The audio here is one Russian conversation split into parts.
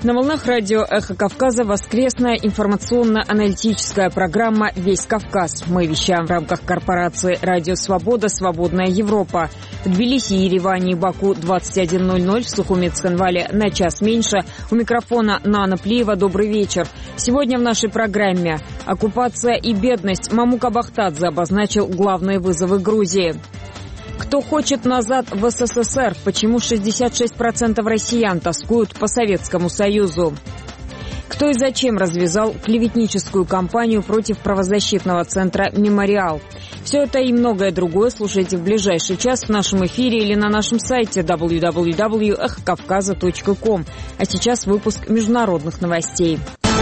На волнах радио «Эхо Кавказа» воскресная информационно-аналитическая программа «Весь Кавказ». Мы вещаем в рамках корпорации «Радио Свобода. Свободная Европа». В Тбилиси, Ереване и Баку 21:00, в Сухуми Цхинвале на час меньше. У микрофона Нана Плиева. Добрый вечер. Сегодня в нашей программе «Оккупация и бедность». Мамука Бахтадзе обозначил главные вызовы Грузии. Кто хочет назад в СССР? Почему 66% россиян тоскуют по Советскому Союзу? Кто и зачем развязал клеветническую кампанию против правозащитного центра «Мемориал»? Все это и многое другое слушайте в ближайший час в нашем эфире или на нашем сайте www.эхокавказа.ком. А сейчас выпуск международных новостей.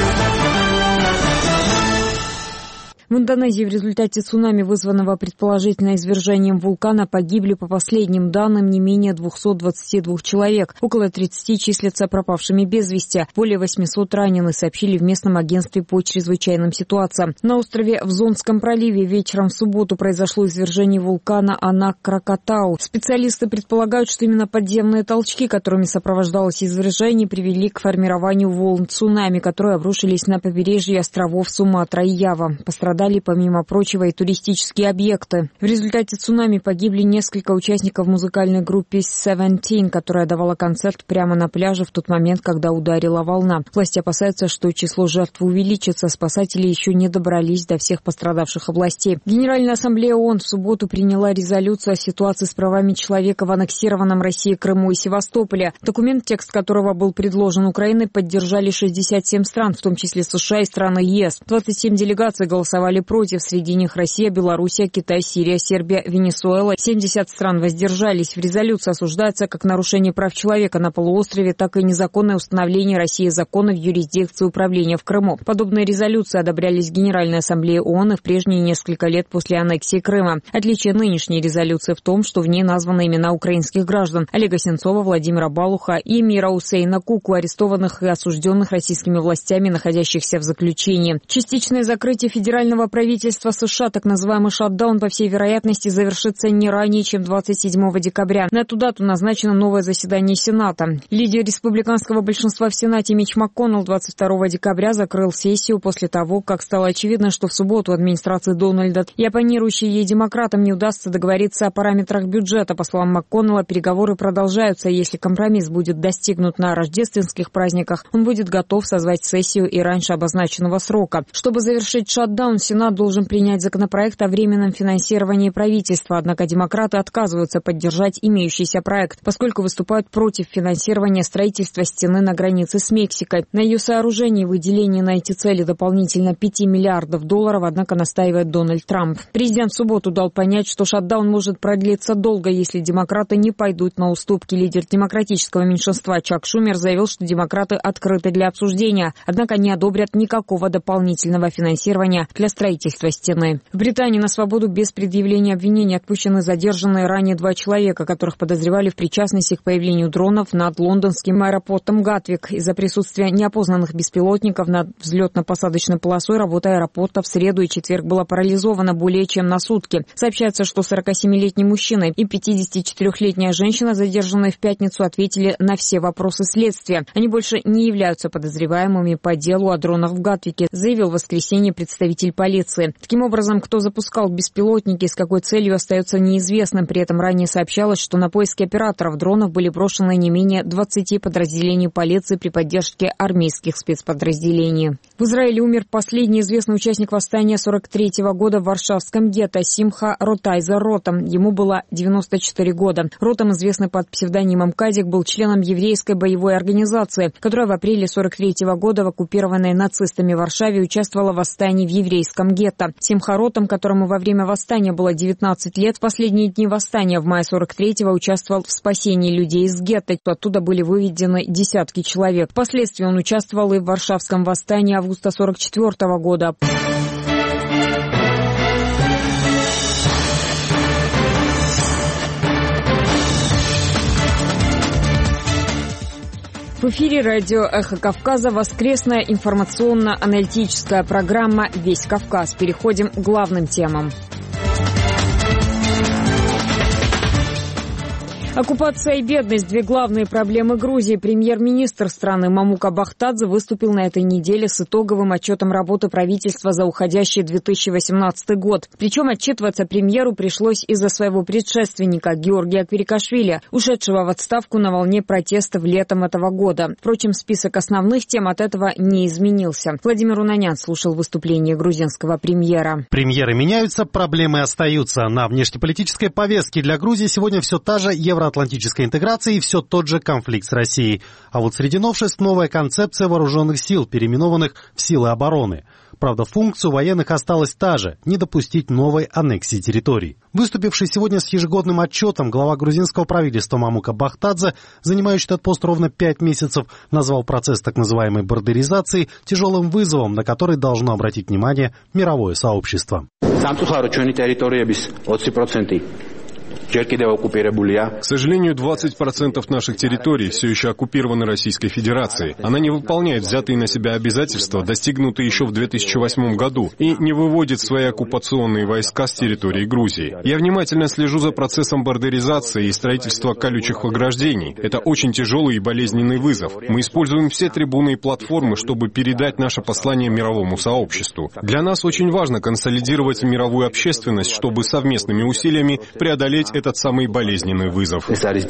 В Индонезии в результате цунами, вызванного предположительно извержением вулкана, погибли, по последним данным, не менее 222 человек. Около 30 числятся пропавшими без вести. Более 800 ранены, сообщили в местном агентстве по чрезвычайным ситуациям. На острове в Зонском проливе вечером в субботу произошло извержение вулкана Анак-Кракатау. Специалисты предполагают, что именно подземные толчки, которыми сопровождалось извержение, привели к формированию волн цунами, которые обрушились на побережье островов Суматра и Ява. Пострадали, помимо прочего, и туристические объекты. В результате цунами погибли несколько участников музыкальной группы Seventeen, которая давала концерт прямо на пляже в тот момент, когда ударила волна. Власти опасаются, что число жертв увеличится. Спасатели еще не добрались до всех пострадавших областей. Генеральная ассамблея ООН в субботу приняла резолюцию о ситуации с правами человека в аннексированном Россией Крыму и Севастополе. Документ, текст которого был предложен Украиной, поддержали 67 стран, в том числе США и страны ЕС. 27 делегаций голосовали против, среди них Россия, Белоруссия, Китай, Сирия, Сербия, Венесуэла. 70 стран воздержались. В резолюции осуждается как нарушение прав человека на полуострове, так и незаконное установление России законов в юрисдикции управления в Крыму. Подобные резолюции одобрялись Генеральной ассамблеей ООН и в прежние несколько лет после аннексии Крыма. Отличие нынешней резолюции в том, что в ней названы имена украинских граждан: Олега Сенцова, Владимира Балуха и Мира Усейна Куку, арестованных и осужденных российскими властями, находящихся в заключении. Частичное закрытие федерального правительства США, так называемый шатдаун, по всей вероятности завершится не ранее, чем 27 декабря. На эту дату назначено новое заседание Сената. Лидер республиканского большинства в Сенате Митч МакКоннелл 22 декабря закрыл сессию после того, как стало очевидно, что в субботу администрации Дональда и оппонирующей ей демократам не удастся договориться о параметрах бюджета. По словам МакКоннелла, переговоры продолжаются. Если компромисс будет достигнут на рождественских праздниках, он будет готов созвать сессию и раньше обозначенного срока. Чтобы завершить шатдаун, Сенат должен принять законопроект о временном финансировании правительства, однако демократы отказываются поддержать имеющийся проект, поскольку выступают против финансирования строительства стены на границе с Мексикой. На ее сооружении и выделении на эти цели дополнительно $5 миллиардов, однако настаивает Дональд Трамп. Президент в субботу дал понять, что шатдаун может продлиться долго, если демократы не пойдут на уступки. Лидер демократического меньшинства Чак Шумер заявил, что демократы открыты для обсуждения, однако не одобрят никакого дополнительного финансирования для строительства стены. В Британии на свободу без предъявления обвинений отпущены задержанные ранее 2 человека, которых подозревали в причастности к появлению дронов над лондонским аэропортом Гатвик. Из-за присутствия неопознанных беспилотников над взлетно-посадочной полосой работа аэропорта в среду и четверг была парализована более чем на сутки. Сообщается, что 47-летний мужчина и 54-летняя женщина, задержанные в пятницу, ответили на все вопросы следствия. Они больше не являются подозреваемыми по делу о дронах в Гатвике, заявил в воскресенье представитель полиции. Таким образом, кто запускал беспилотники и с какой целью, остается неизвестным. При этом ранее сообщалось, что на поиски операторов дронов были брошены не менее 20 подразделений полиции при поддержке армейских спецподразделений. В Израиле умер последний известный участник восстания 1943 года в Варшавском гетто Симха Ротайзер Ротам. Ему было 94 года. Ротам, известный под псевдонимом Кадик, был членом еврейской боевой организации, которая в апреле 1943 года в оккупированной нацистами Варшаве участвовала в восстании в еврейском гетто. Симха Ротам, которому во время восстания было 19 лет, в последние дни восстания в мае 43-го участвовал в спасении людей из гетто. Оттуда были выведены десятки человек. Впоследствии он участвовал и в Варшавском восстании августа 44 года. В эфире радио «Эхо Кавказа» воскресная информационно-аналитическая программа «Весь Кавказ». Переходим к главным темам. Оккупация и бедность – две главные проблемы Грузии. Премьер-министр страны Мамука Бахтадзе выступил на этой неделе с итоговым отчетом работы правительства за уходящий 2018 год. Причем отчитываться премьеру пришлось из-за своего предшественника Георгия Квирикашвили, ушедшего в отставку на волне протестов летом этого года. Впрочем, список основных тем от этого не изменился. Владимир Унанян слушал выступление грузинского премьера. Премьеры меняются, проблемы остаются. На внешнеполитической повестке для Грузии сегодня все та же евроатлантическая интеграция и все тот же конфликт с Россией. А вот среди новшеств новая концепция вооруженных сил, переименованных в силы обороны. Правда, функция у военных осталась та же – не допустить новой аннексии территорий. Выступивший сегодня с ежегодным отчетом глава грузинского правительства Мамука Бахтадзе, занимающий этот пост ровно 5 месяцев, назвал процесс так называемой бордеризации тяжелым вызовом, на который должно обратить внимание мировое сообщество. К сожалению, 20% наших территорий все еще оккупированы Российской Федерацией. Она не выполняет взятые на себя обязательства, достигнутые еще в 2008 году, и не выводит свои оккупационные войска с территории Грузии. Я внимательно слежу за процессом бордеризации и строительства колючих ограждений. Это очень тяжелый и болезненный вызов. Мы используем все трибуны и платформы, чтобы передать наше послание мировому сообществу. Для нас очень важно консолидировать мировую общественность, чтобы совместными усилиями преодолеть этот самый болезненный вызов.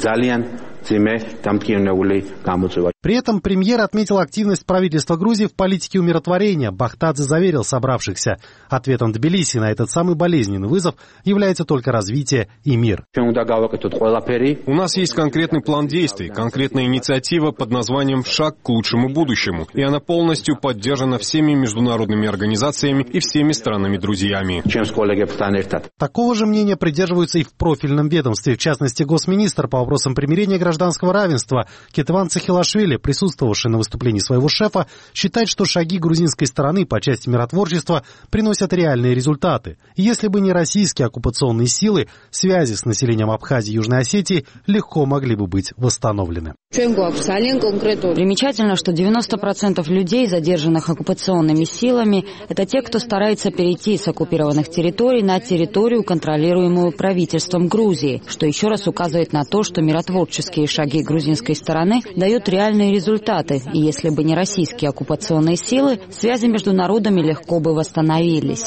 При этом премьер отметил активность правительства Грузии в политике умиротворения. Бахтадзе заверил собравшихся. Ответом Тбилиси на этот самый болезненный вызов является только развитие и мир. У нас есть конкретный план действий, конкретная инициатива под названием «Шаг к лучшему будущему», и она полностью поддержана всеми международными организациями и всеми странами-друзьями. Такого же мнения придерживаются и в профильном ведомстве, в частности, госминистр по вопросам примирения и гражданского равенства Кетван Цахилашвили, присутствовавший на выступлении своего шефа, считает, что шаги грузинской стороны по части миротворчества приносят реальные результаты. И если бы не российские оккупационные силы, связи с населением Абхазии и Южной Осетии легко могли бы быть восстановлены. Примечательно, что 90% людей, задержанных оккупационными силами, это те, кто старается перейти с оккупированных территорий на территорию, контролируемую правительством Грузии, что еще раз указывает на то, что миротворческие шаги грузинской стороны дают реальные результаты, и если бы не российские оккупационные силы, связи между народами легко бы восстановились.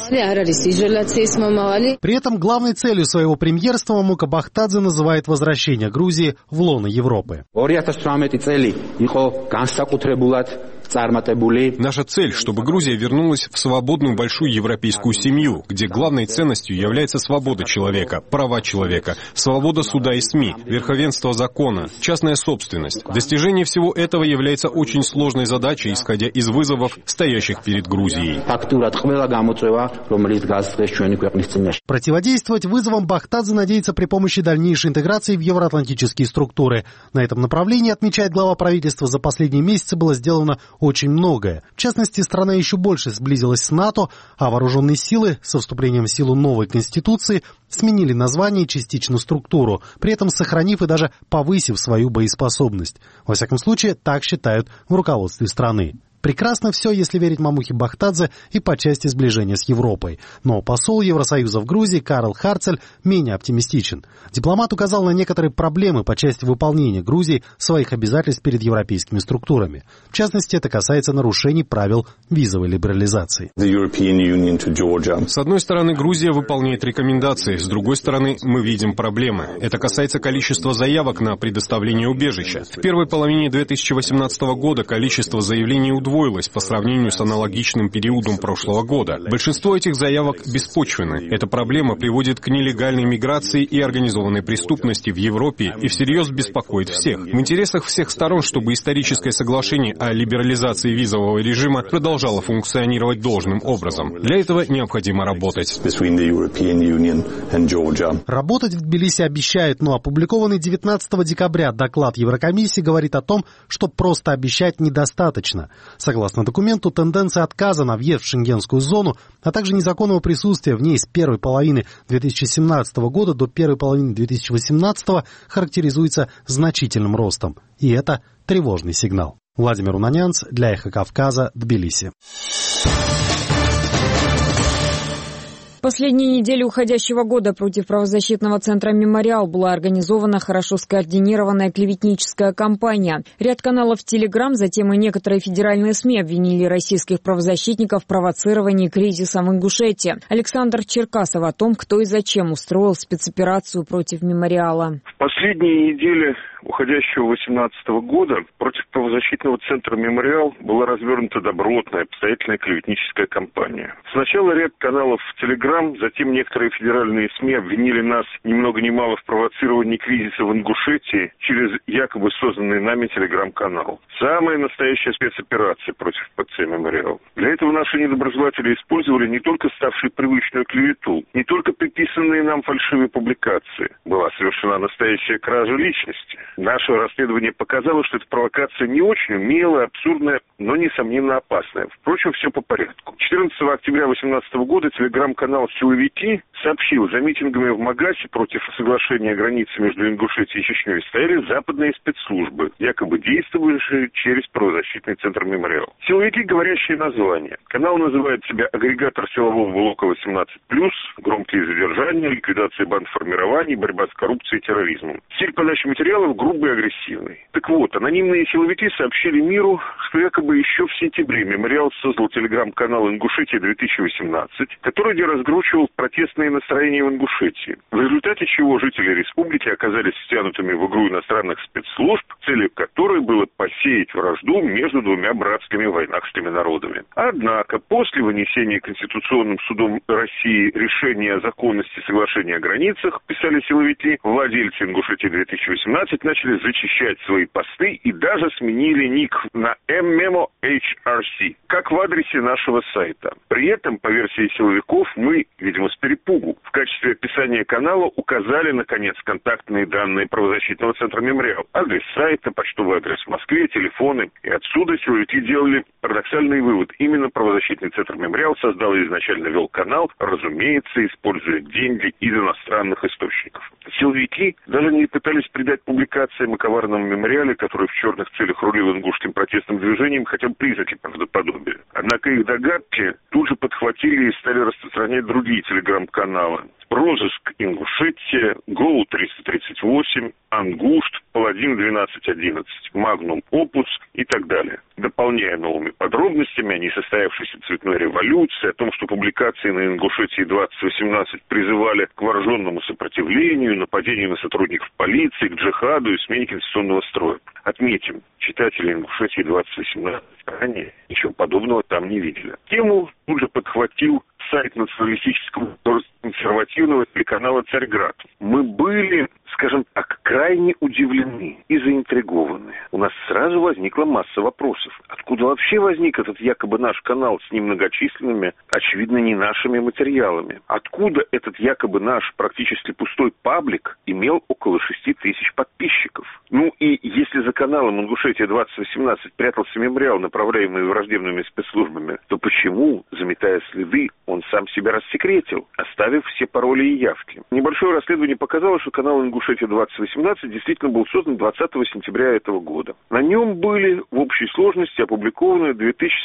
При этом главной целью своего премьерства Мамука Бахтадзе называет возвращение Грузии в лоно Европы. Наша цель, чтобы Грузия вернулась в свободную большую европейскую семью, где главной ценностью является свобода человека, права человека, свобода суда и СМИ, верховенство закона, частная собственность. Достижение всего этого является очень сложной задачей, исходя из вызовов, стоящих перед Грузией. Противодействовать вызовам Бахтадзе надеется при помощи дальнейшей интеграции в евроатлантические структуры. На этом направлении, отмечает глава правительства, за последние месяцы было сделано очень многое. В частности, страна еще больше сблизилась с НАТО, а вооруженные силы со вступлением в силу новой Конституции сменили название и частично структуру, при этом сохранив и даже повысив свою боеспособность. Во всяком случае, так считают в руководстве страны. Прекрасно все, если верить Мамухе Бахтадзе, и по части сближения с Европой. Но посол Евросоюза в Грузии Карл Харцель менее оптимистичен. Дипломат указал на некоторые проблемы по части выполнения Грузии своих обязательств перед европейскими структурами. В частности, это касается нарушений правил визовой либерализации. С одной стороны, Грузия выполняет рекомендации, с другой стороны, мы видим проблемы. Это касается количества заявок на предоставление убежища. В первой половине 2018 года количество заявлений удвоилось по сравнению с аналогичным периодом прошлого года. Большинство этих заявок беспочвенны. Эта проблема приводит к нелегальной миграции и организованной преступности в Европе и всерьез беспокоит всех. В интересах всех сторон, чтобы историческое соглашение о либерализации визового режима продолжало функционировать должным образом. Для этого необходимо работать. Работать в Тбилиси обещают, но опубликованный 19 декабря доклад Еврокомиссии говорит о том, что просто обещать недостаточно. Согласно документу, тенденция отказа на въезд в шенгенскую зону, а также незаконного присутствия в ней с первой половины 2017 года до первой половины 2018 характеризуется значительным ростом. И это тревожный сигнал. Владимир Унанянц для «Эхо Кавказа», Тбилиси. Последние недели уходящего года против правозащитного центра «Мемориал» была организована хорошо скоординированная клеветническая кампания. Ряд каналов в Телеграм, затем и некоторые федеральные СМИ обвинили российских правозащитников в провоцировании кризиса в Ингушетии. Александр Черкасов о том, кто и зачем устроил спецоперацию против «Мемориала». В последние недели уходящего 2018 года против правозащитного центра «Мемориал» была развернута добротная, обстоятельная клеветническая кампания. Сначала ряд каналов в Телеграм, затем некоторые федеральные СМИ обвинили нас ни много ни мало в провоцировании кризиса в Ингушетии через якобы созданный нами Телеграм-канал. Самая настоящая спецоперация против ПЦ «Мемориал». Для этого наши недоброжелатели использовали не только ставшую привычную клевету, не только приписанные нам фальшивые публикации. Была совершена настоящая кража личности. Наше расследование показало, что эта провокация не очень умелая, абсурдная, но, несомненно, опасная. Впрочем, все по порядку. 14 октября 2018 года телеграм-канал «Силовики» сообщил, за митингами в Магасе против соглашения границы между Ингушетией и Чечней стояли западные спецслужбы, якобы действующие через правозащитный центр «Мемориал». Силовики — говорящее название. Канал называет себя агрегатор силового блока 18+, громкие задержания, ликвидация бандформирований, борьба с коррупцией и терроризмом. Стиль подачи материалов грубый и агрессивный. Так вот, анонимные силовики сообщили миру, что якобы еще в сентябре «Мемориал» создал телеграм-канал «Ингушетия-2018», который разгручивал протестные настроения в Ингушетии, в результате чего жители республики оказались втянутыми в игру иностранных спецслужб, целью которой было посеять вражду между двумя братскими войнахскими народами. Однако, после вынесения Конституционным судом России решения о законности соглашения о границах, писали силовики, владельцы Ингушетии-2018 начали зачищать свои посты и даже сменили ник на MMOHRC, как в адресе нашего сайта. При этом, по версии силовиков, мы, видимо, с перепугу, в качестве описания канала указали, наконец, контактные данные правозащитного центра «Мемориал». Адрес сайта, почтовый адрес в Москве, телефоны. И отсюда силовики делали парадоксальный вывод. Именно правозащитный центр «Мемориал» создал и изначально вел канал, разумеется, используя деньги из иностранных источников. Силовики даже не пытались придать публикациям о коварном «Мемориале», который в черных целях рулил ингушским протестным движением, хотя бы признаки правдоподобия. Однако их догадки тут же подхватили и стали распространять другие телеграм-каналы. «Розыск Ингушетия», «Гоу-338», «Ангушт», «Паладин-1211», «Магнум Опус» и так далее. Дополняя новыми подробностями о несостоявшейся цветной революции, о том, что публикации на Ингушетии-2018 призывали к вооруженному сопротивлению, нападению на сотрудников полиции, к джихаду и смене конституционного строя. Отметим, читатели Ингушетии-2018 ранее ничего подобного там не видели. Тему тут же подхватил сайт националистического консервативного телеканала «Царьград». Мы были, скажем так, крайне удивлены и заинтригованы. У нас сразу возникла масса вопросов. Откуда вообще возник этот якобы наш канал с немногочисленными, очевидно, не нашими материалами? Откуда этот якобы наш практически пустой паблик имел около 6 тысяч подписчиков? Ну и если за каналом «Ингушетия-2018» прятался «Мемориал», направляемый враждебными спецслужбами, то почему, заметая следы, он сам себя рассекретил, оставив все пароли и явки? Небольшое расследование показало, что канал «Ингушетия-2018» действительно был создан 20 сентября этого года. На нем были в общей сложности опубликованы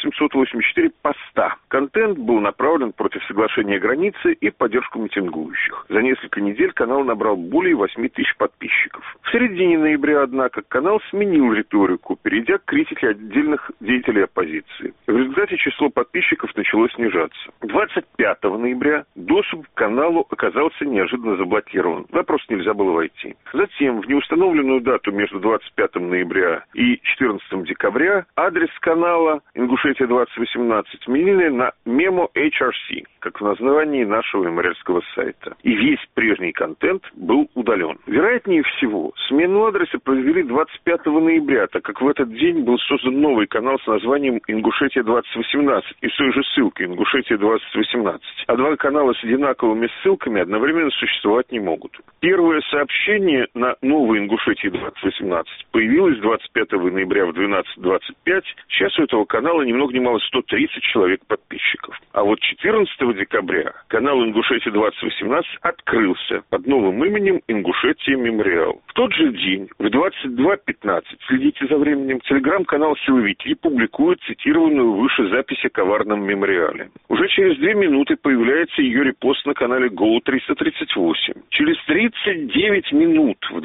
2784 поста. Контент был направлен против соглашения о границе и поддержку митингующих. За несколько недель канал набрал более 8 тысяч подписчиков. В середине ноября, однако, канал сменил риторику, перейдя к критике отдельных деятелей оппозиции. В результате число подписчиков начало снижаться. 25 ноября доступ к каналу оказался неожиданно заблокирован. Туда просто нельзя было войти. Затем, в неустановленную дату между 25 ноября и 14 декабря, адрес канала «Ингушетия-2018» сменили на MMOHRC, как в названии нашего мемориальского сайта. И весь прежний контент был удален. Вероятнее всего, смену адреса произвели 25 ноября, так как в этот день был создан новый канал с названием «Ингушетия-2018» и с той же ссылкой «Ингушетия-2018». А два канала с одинаковыми ссылками одновременно существовать не могут. Первое сообщение Сообщение на новой Ингушетии 2018 появилось 25 ноября в 12:25. Сейчас у этого канала ни много ни мало 130 человек подписчиков. А вот 14 декабря канал Ингушетия 2018 открылся под новым именем Ингушетия Мемориал. В тот же день, в 22:15, следите за временем, телеграм-канал «Силовики» публикует цитированную выше запись о коварном мемориале. Уже через 2 минуты появляется ее репост на канале Go338. Через 39 минут, в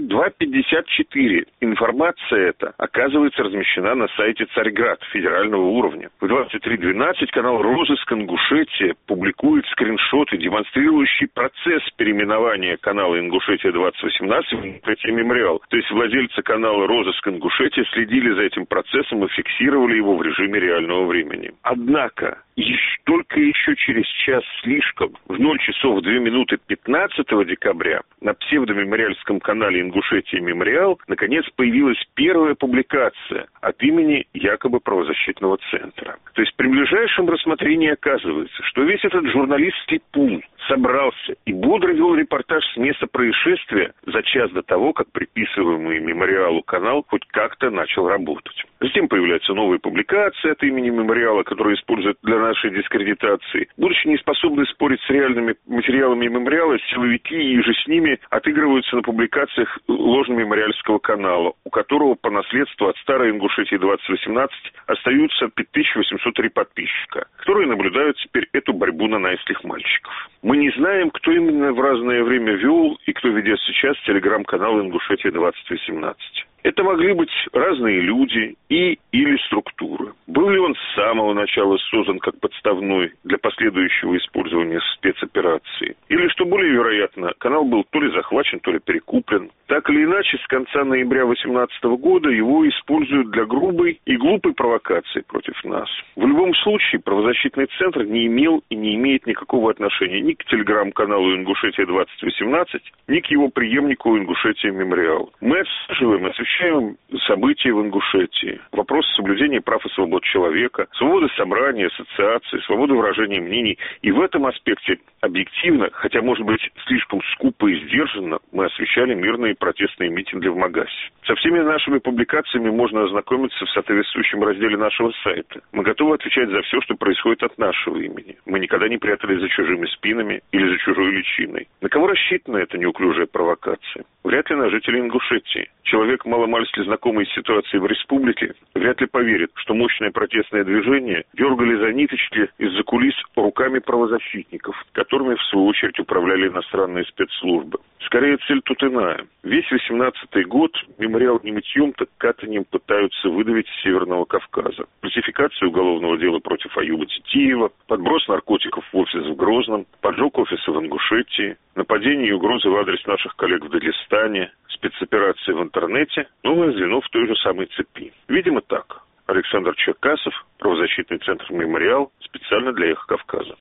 22:54, информация эта оказывается размещена на сайте Царьград федерального уровня. В 23:12 канал «Розыск Ингушетия» публикует скриншоты, демонстрирующие процесс переименования канала Ингушетия 2018 в Ингушетия Мемориал. То есть владельцы канала «Розыск Ингушетия» следили за этим процессом и фиксировали его в режиме реального времени. Однако, только еще через час слишком, в 0 часов 2 минуты 15 декабря, на псевдомемориальском канале Ингушетия Мемориал наконец появилась первая публикация от имени якобы правозащитного центра. То есть при ближайшем рассмотрении оказывается, что весь этот журналистский пул собрался и бодро вел репортаж с места происшествия за час до того, как приписываемый мемориалу канал хоть как-то начал работать. Затем появляются новые публикации от имени мемориала, которые используют для нашей дискредитации. Будучи не способны спорить с реальными материалами мемориала, силовики и же с ними отыгрываются на публикациях ложно-мемориальского канала, у которого по наследству от старой Ингушетии 2018 остаются 5803 подписчика, которые наблюдают теперь эту борьбу нанайских мальчиков. Мы не знаем, кто именно в разное время вел и кто ведет сейчас телеграм-канал Ингушетия 2018. Это могли быть разные люди или структуры. Был ли он с самого начала создан как подставной для последующего использования в спецоперации? Или, что более вероятно, канал был то ли захвачен, то ли перекуплен. Так или иначе, с конца ноября 2018 года его используют для грубой и глупой провокации против нас. В любом случае, правозащитный центр не имел и не имеет никакого отношения ни к телеграм-каналу Ингушетия 2018, ни к его преемнику Ингушетия Мемориал. Мы освещаем события в Ингушетии, вопросы соблюдения прав и свобод человека, свободы собрания, ассоциации, свободы выражения мнений. И в этом аспекте объективно, хотя, может быть, слишком скупо и сдержанно, мы освещали мирные протестные митинги в Магасе. Со всеми нашими публикациями можно ознакомиться в соответствующем разделе нашего сайта. Мы готовы отвечать за все, что происходит от нашего имени. Мы никогда не прятались за чужими спинами или за чужой личиной. На кого рассчитана эта неуклюжая провокация? Вряд ли на жителей Ингушетии. Человек, маломальски знакомый с ситуацией в республике, вряд ли поверит, что мощное протестное движение дергали за ниточки из-за кулис руками правозащитников, которыми, в свою очередь, управляли иностранные спецслужбы. Скорее, цель тут иная. Весь 18-й год мемориал не мытьем, так катанием пытаются выдавить с Северного Кавказа. Фальсификацию уголовного дела против Аюба Титиева, подброс наркотиков в офис в Грозном, поджог офиса в Ингушетии, нападение и угрозы в адрес наших коллег в Дагестане, спецоперации в интернете, новое звено в той же самой цепи. Видимо, так. Александр Черкасов, правозащитный центр «Мемориал», специально для «Эхо Кавказа».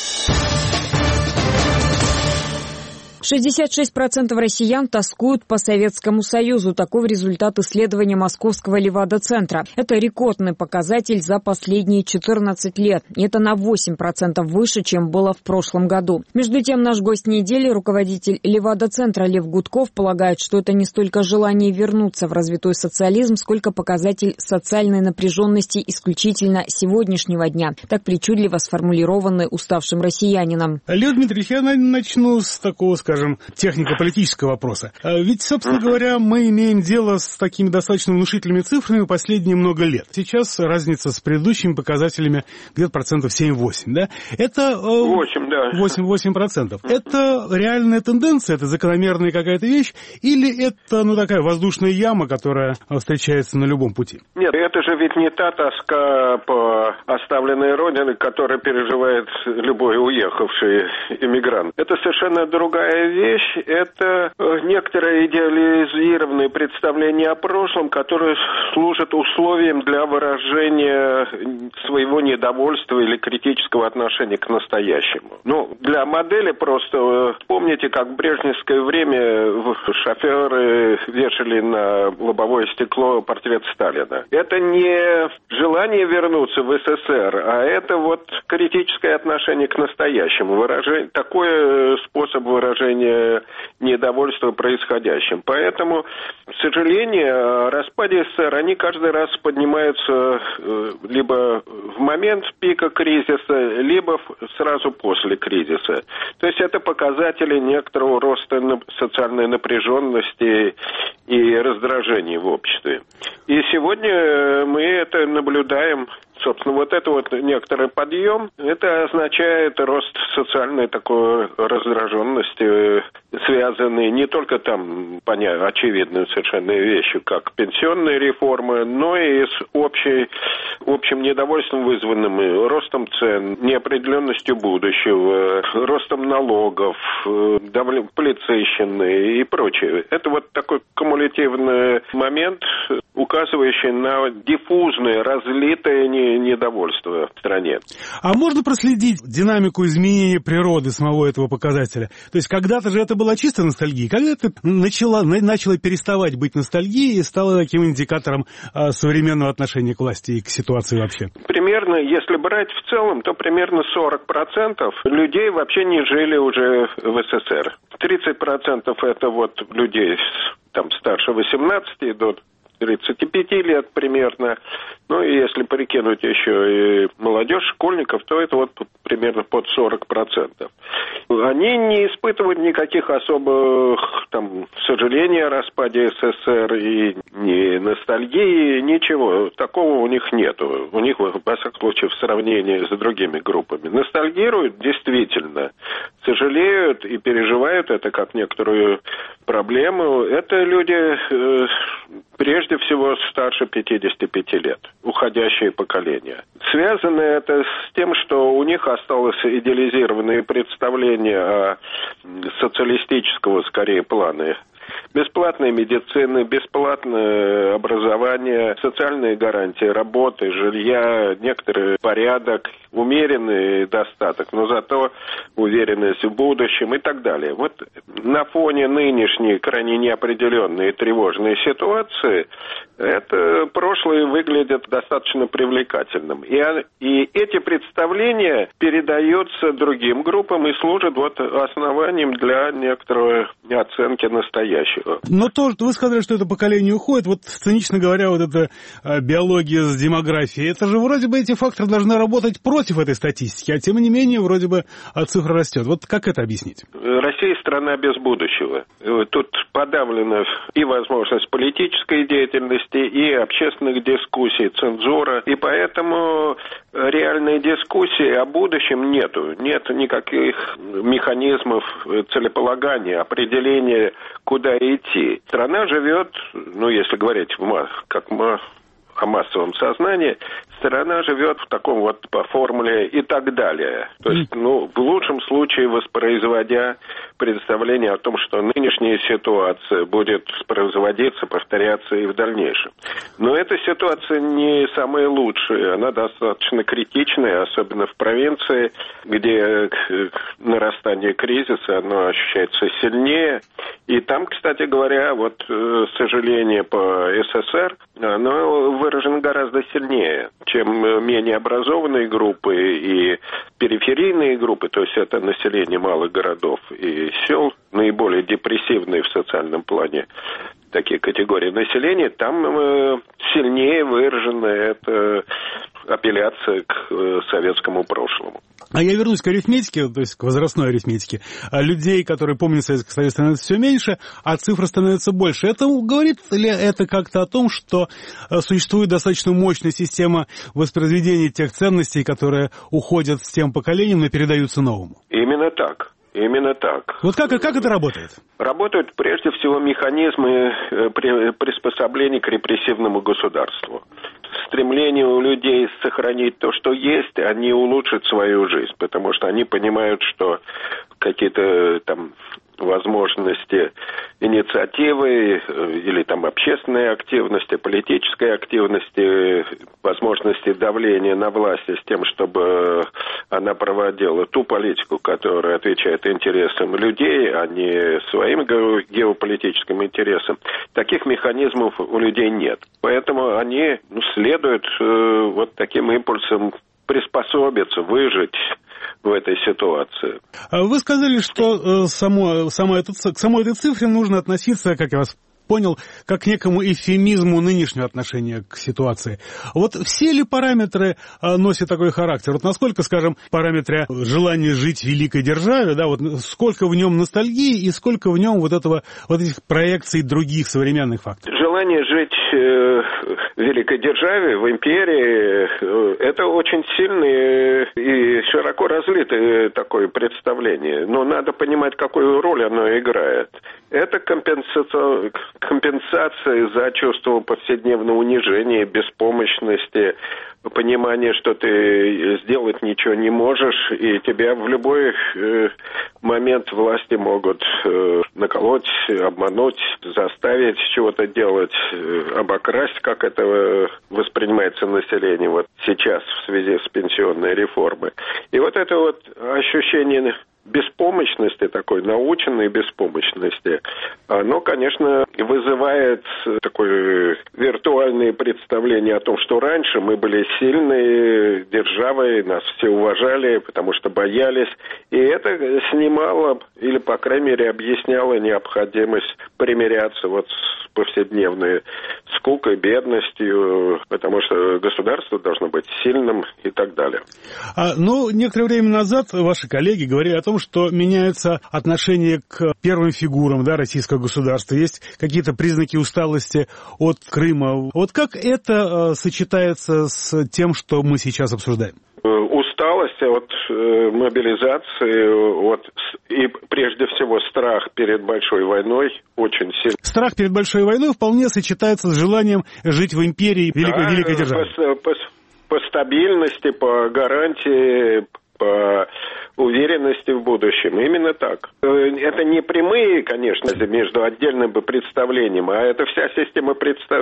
66% россиян тоскуют по Советскому Союзу. Таков результат исследования Московского Левада-центра. Это рекордный показатель за последние 14 лет. И это на 8% выше, чем было в прошлом году. Между тем, наш гость недели, руководитель Левада-центра Лев Гудков, полагает, что это не столько желание вернуться в развитой социализм, сколько показатель социальной напряженности исключительно сегодняшнего дня, так причудливо сформулированный уставшим россиянином. Лев Дмитриевич, я начну с такого, скажем, технико-политического вопроса. Ведь, собственно говоря, мы имеем дело с такими достаточно внушительными цифрами последние много лет. Сейчас разница с предыдущими показателями где-то 7-8%, да? Это 8%. Это реальная тенденция, это закономерная какая-то вещь, или это, такая воздушная яма, которая встречается на любом пути? Нет, это же ведь не та тоска по оставленной родине, которую переживает любой уехавший иммигрант. Это совершенно другая вещь, это некоторое идеализированное представление о прошлом, которое служит условием для выражения своего недовольства или критического отношения к настоящему. Для модели просто помните, как в брежневское время шоферы вешали на лобовое стекло портрет Сталина. Это не желание вернуться в СССР, а это критическое отношение к настоящему. Такой способ выражения недовольство происходящим. Поэтому, к сожалению, о распаде СССР они каждый раз поднимаются либо в момент пика кризиса, либо сразу после кризиса. То есть это показатели некоторого роста социальной напряженности и раздражения в обществе. И сегодня мы это наблюдаем. Собственно, вот это вот некоторый подъем, это означает рост социальной такой раздраженности, связанной не только там, очевидные совершенно вещи, как пенсионная реформа, но и с общим недовольством, вызванным ростом цен, неопределенностью будущего, ростом налогов, полицейщины и прочее. Это вот такой кумулятивный момент, указывающий на диффузное, разлитое недовольство в стране. А можно проследить динамику изменения природы самого этого показателя? То есть когда-то же это была чисто ностальгия, когда это начало переставать быть ностальгией и стало таким индикатором современного отношения к власти и к ситуации вообще? Примерно, если брать в целом, то примерно 40% людей вообще не жили уже в СССР. 30% это вот людей там старше 18 до 35 лет примерно. Ну и если прикинуть еще и молодежь, школьников, то это вот примерно под 40%. Они не испытывают никаких особых там сожалений о распаде СССР и ни ностальгии, ничего. Такого у них нету. У них, во всяком случае, в сравнении с другими группами. Ностальгируют действительно, сожалеют и переживают это как некоторую проблему. Это люди прежде всего старше 55 лет, уходящее поколение. Связано это с тем, что у них осталось идеализированное представление о социалистического, скорее, плана. Бесплатная медицина, бесплатное образование, социальные гарантии работы, жилья, некоторый порядок, умеренный достаток, но зато уверенность в будущем и так далее. Вот на фоне нынешней крайне неопределенной и тревожной ситуации это прошлое выглядит достаточно привлекательным. И эти представления передаются другим группам и служат вот основанием для некоторой оценки настоящего. Но то, что вы сказали, что это поколение уходит, вот цинично говоря, вот эта биология с демографией, это же вроде бы эти факторы должны работать против этой статистики, а тем не менее вроде бы цифра растет. Вот как это объяснить? Россия страна без будущего. Тут подавлена и возможность политической деятельности, и общественных дискуссий, цензура. И поэтому реальной дискуссии о будущем нету. Нет никаких механизмов целеполагания, определения, куда идти. Страна живет, если говорить о массовом сознании, страна живет в таком вот по формуле и так далее. То есть, в лучшем случае воспроизводя представление о том, что нынешняя ситуация будет воспроизводиться, повторяться и в дальнейшем. Но эта ситуация не самая лучшая, она достаточно критичная, особенно в провинции, где нарастание кризиса, оно ощущается сильнее. И там, кстати говоря, сожаление по СССР, оно выражено гораздо сильнее, чем менее образованные группы и периферийные группы, то есть это население малых городов и сел, наиболее депрессивные в социальном плане такие категории населения, там сильнее выражена эта апелляция к советскому прошлому. А я вернусь к арифметике, то есть к возрастной арифметике. Людей, которые помнят Советский Союз, становится все меньше, а цифра становится больше. Это говорит ли это как-то о том, что существует достаточно мощная система воспроизведения тех ценностей, которые уходят с тем поколением, но передаются новому? Именно так. Именно так. Вот как это работает? Работают прежде всего механизмы приспособления к репрессивному государству. Стремление у людей сохранить то, что есть, а не улучшить свою жизнь, потому что они понимают, что какие-то там возможности инициативы или там общественной активности, политической активности, возможности давления на власть с тем, чтобы она проводила ту политику, которая отвечает интересам людей, а не своим геополитическим интересам. Таких механизмов у людей нет. Поэтому они следуют вот таким импульсам приспособиться, выжить в этой ситуации. Вы сказали, что к самой этой цифре нужно относиться, как я вас понял, как к некому эвфемизму нынешнего отношения к ситуации. Вот все ли параметры носят такой характер? Вот насколько, скажем, в параметре желания жить в великой державе, да, вот сколько в нем ностальгии и сколько в нем вот этих проекций других современных факторов? Желание жить в великой державе, в империи, это очень сильное и широко разлитое такое представление. Но надо понимать, какую роль оно играет. Это компенсация за чувство повседневного унижения, беспомощности, понимание, что ты сделать ничего не можешь, и тебя в любой момент власти могут наколоть, обмануть, заставить чего-то делать, обокрасть, как это воспринимается население вот сейчас в связи с пенсионной реформой. И вот это вот ощущение беспомощности, такой наученной беспомощности, оно, конечно, вызывает такое виртуальное представление о том, что раньше мы были сильной державой, нас все уважали, потому что боялись, и это снимало, или, по крайней мере, объясняло необходимость примиряться вот с повседневной скукой, бедностью, потому что государство должно быть сильным и так далее. Некоторое время назад ваши коллеги говорили о том, что меняется отношение к первым фигурам, да, российского государства. Есть какие-то признаки усталости от Крыма. Вот как это сочетается с тем, что мы сейчас обсуждаем? Усталость от мобилизации, и прежде всего страх перед большой войной очень сильный. Страх перед большой войной вполне сочетается с желанием жить в империи великой державы. По стабильности, по гарантии, по уверенности в будущем. Именно так. Это не прямые, конечно, между отдельным представлением, а это вся система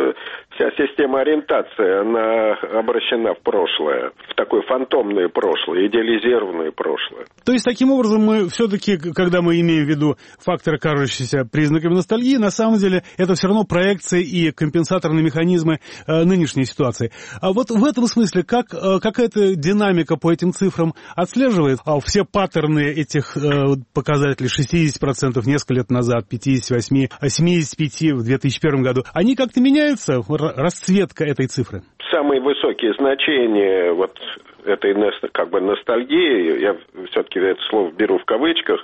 ориентации, она обращена в прошлое, в такое фантомное прошлое, идеализированное прошлое. То есть, таким образом, мы все-таки, когда мы имеем в виду факторы, кажущиеся признаками ностальгии, на самом деле это все равно проекции и компенсаторные механизмы нынешней ситуации. А вот в этом смысле, какая-то динамика по этим цифрам отслеживает все паттерны этих показателей 60% несколько лет назад, 58%, 75% в 2001 году, они как-то меняются, расцветка этой цифры? Самые высокие значения этой ностальгии, я все-таки это слово беру в кавычках,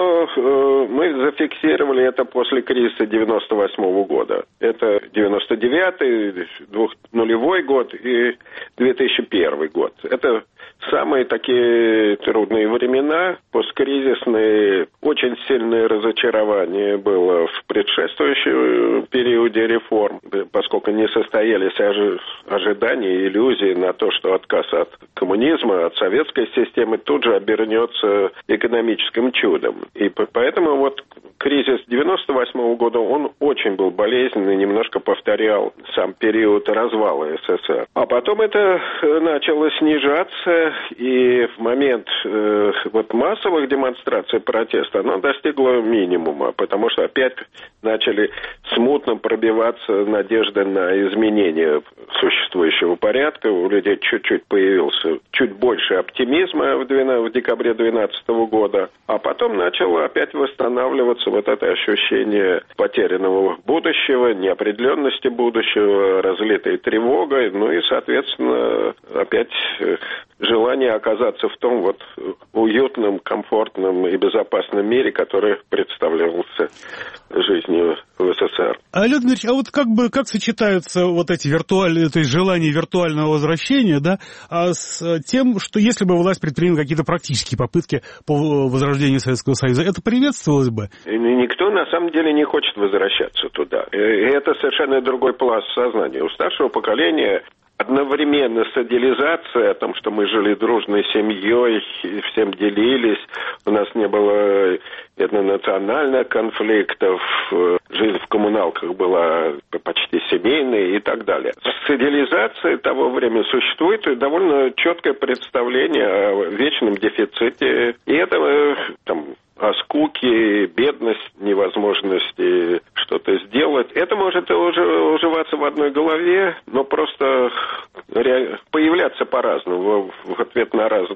мы зафиксировали это после кризиса 98 года. Это 99-й, нулевой год и 2001 год. Это самые такие трудные времена, посткризисные, очень сильное разочарование было в предшествующем периоде реформ, поскольку не состоялись ожидания, иллюзии на то, что отказ от коммунизма, от советской системы тут же обернется экономическим чудом. И поэтому кризис 98 года, он очень был болезненный, немножко повторял сам период развала СССР. А потом это начало снижаться, и в момент массовых демонстраций протеста оно достигло минимума, потому что опять начали смутно пробиваться надежды на изменение существующего порядка. У людей чуть-чуть появился чуть больше оптимизма в декабре 2012 года, а потом начало опять восстанавливаться это ощущение потерянного будущего, неопределенности будущего, разлитой тревогой, и, соответственно, опять желание оказаться в том уютном, комфортном и безопасном мире, который представлялся жизнью в СССР. Леонид Дмитриевич, как сочетаются эти виртуальные, то есть желания виртуального возвращения, да, с тем, что если бы власть предприняла какие-то практические попытки по возрождению Советского Союза, это приветствовалось бы? Никто на самом деле не хочет возвращаться туда. И это совершенно другой пласт сознания. У старшего поколения одновременно с идеализацией о том, что мы жили дружной семьей, всем делились, у нас не было этнонациональных конфликтов, жизнь в коммуналках была почти семейной и так далее. С идеализацией того времени существует довольно четкое представление о вечном дефиците, и это о скуке, бедность, невозможности что-то сделать. Это может уже уживаться в одной голове, но просто появляться по-разному. В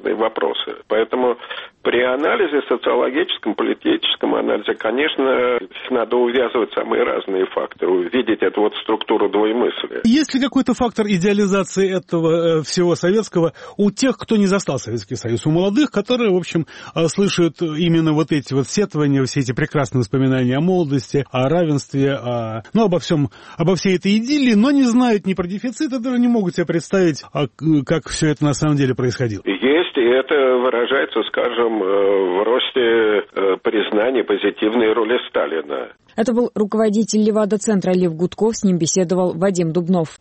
разные вопросы. Поэтому при анализе социологическом, политическом анализе, конечно, надо увязывать самые разные факторы, увидеть эту вот структуру двоемыслия. Есть ли какой-то фактор идеализации этого всего советского у тех, кто не застал Советский Союз, у молодых, которые, в общем, слышат именно вот эти вот сетования, все эти прекрасные воспоминания о молодости, о равенстве, обо всей этой идиллии, но не знают ни про дефицит, и даже не могут себе представить, как все это на самом деле происходило? Есть, и это выражается, скажем, в росте признания позитивной роли Сталина. Это был руководитель Левада-центра Лев Гудков, с ним беседовал Вадим Дубнов.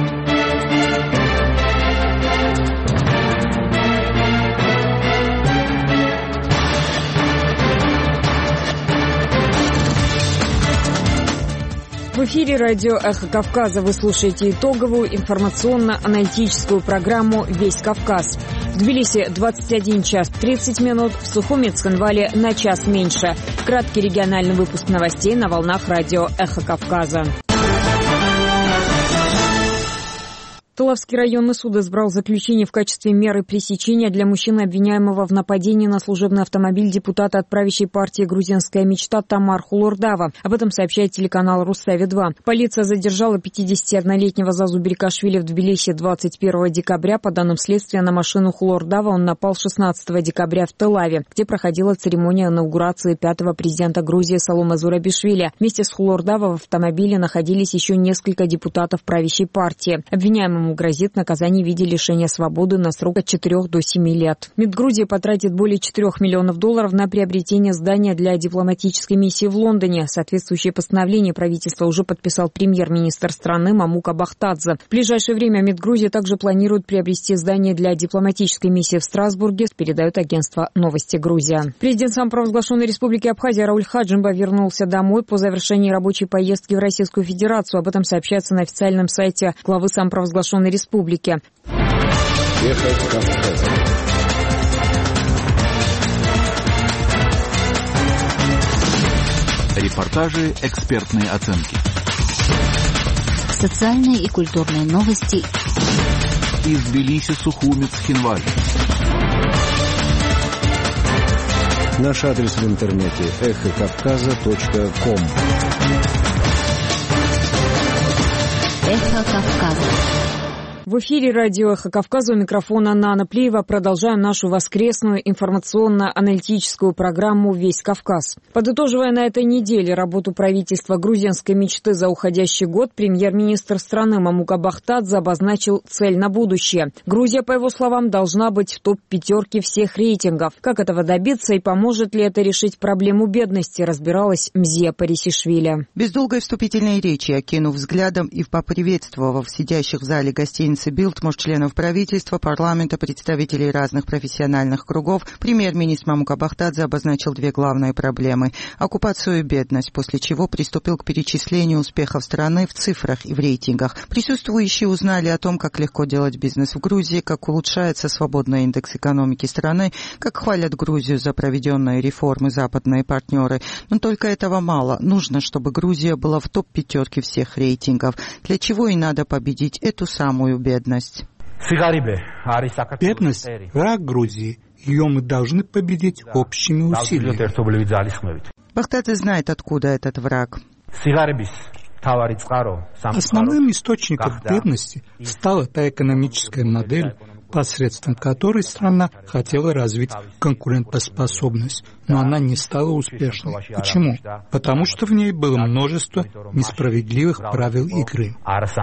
В эфире радио «Эхо Кавказа». Вы слушаете итоговую информационно-аналитическую программу «Весь Кавказ». В Тбилиси 21 час 30 минут, в Сухуми, Цхинвале на час меньше. Краткий региональный выпуск новостей на волнах радио «Эхо Кавказа». Тулавский районный суд избрал заключение в качестве меры пресечения для мужчины, обвиняемого в нападении на служебный автомобиль депутата от правящей партии «Грузинская мечта» Тамар Хулурдава. Об этом сообщает телеканал «Рустави-2». Полиция задержала 51-летнего Зазу Берикашвили в Тбилиси 21 декабря. По данным следствия, на машину Хулурдава он напал 16 декабря в Тылаве, где проходила церемония инаугурации пятого президента Грузии Салома Зурабишвили. Вместе с Хулурдава в автомобиле находились еще несколько депутатов правящей партии. Обвиняемым грозит наказание в виде лишения свободы на срок от 4 до 7 лет. МИД Грузии потратит более $4 миллионов на приобретение здания для дипломатической миссии в Лондоне. Соответствующее постановление правительства уже подписал премьер-министр страны Мамука Бахтадзе. В ближайшее время МИД Грузии также планирует приобрести здание для дипломатической миссии в Страсбурге, передает агентство «Новости Грузия». Президент самопровозглашенной республики Абхазия Рауль Хаджимба вернулся домой по завершении рабочей поездки в Российскую Федерацию. Об этом сообщается на официальном сайте главы самопровозглашенной республики. Репортажи, экспертные оценки. Социальные и культурные новости. Из Тбилиси, Сухуми, Цхинвали. Наш адрес в интернете эхокавказа.ком. Эхо Кавказа. В эфире радио «Эхо Кавказа», у микрофона Нана Плеева. Продолжаем нашу воскресную информационно-аналитическую программу «Весь Кавказ». Подытоживая на этой неделе работу правительства грузинской мечты за уходящий год, премьер-министр страны Мамука Бахтадзе обозначил цель на будущее. Грузия, по его словам, должна быть в топ-5 всех рейтингов. Как этого добиться и поможет ли это решить проблему бедности, разбиралась Мзия Парисишвили. Без долгой вступительной речи, окинув взглядом и поприветствовав сидящих в зале гостиницы Билтмош, членов правительства, парламента, представителей разных профессиональных кругов, премьер-министр Мамука Бахтадзе обозначил две главные проблемы – оккупацию и бедность, после чего приступил к перечислению успехов страны в цифрах и в рейтингах. Присутствующие узнали о том, как легко делать бизнес в Грузии, как улучшается свободный индекс экономики страны, как хвалят Грузию за проведенные реформы западные партнеры. Но только этого мало. Нужно, чтобы Грузия была в топ-5 всех рейтингов, для чего и надо победить эту самую бедность. Бедность – враг Грузии. Ее мы должны победить общими усилиями. Бахтадзе знает, откуда этот враг. Основным источником бедности стала та экономическая модель, посредством которой страна хотела развить конкурентоспособность, но она не стала успешной. Почему? Потому что в ней было множество несправедливых правил игры.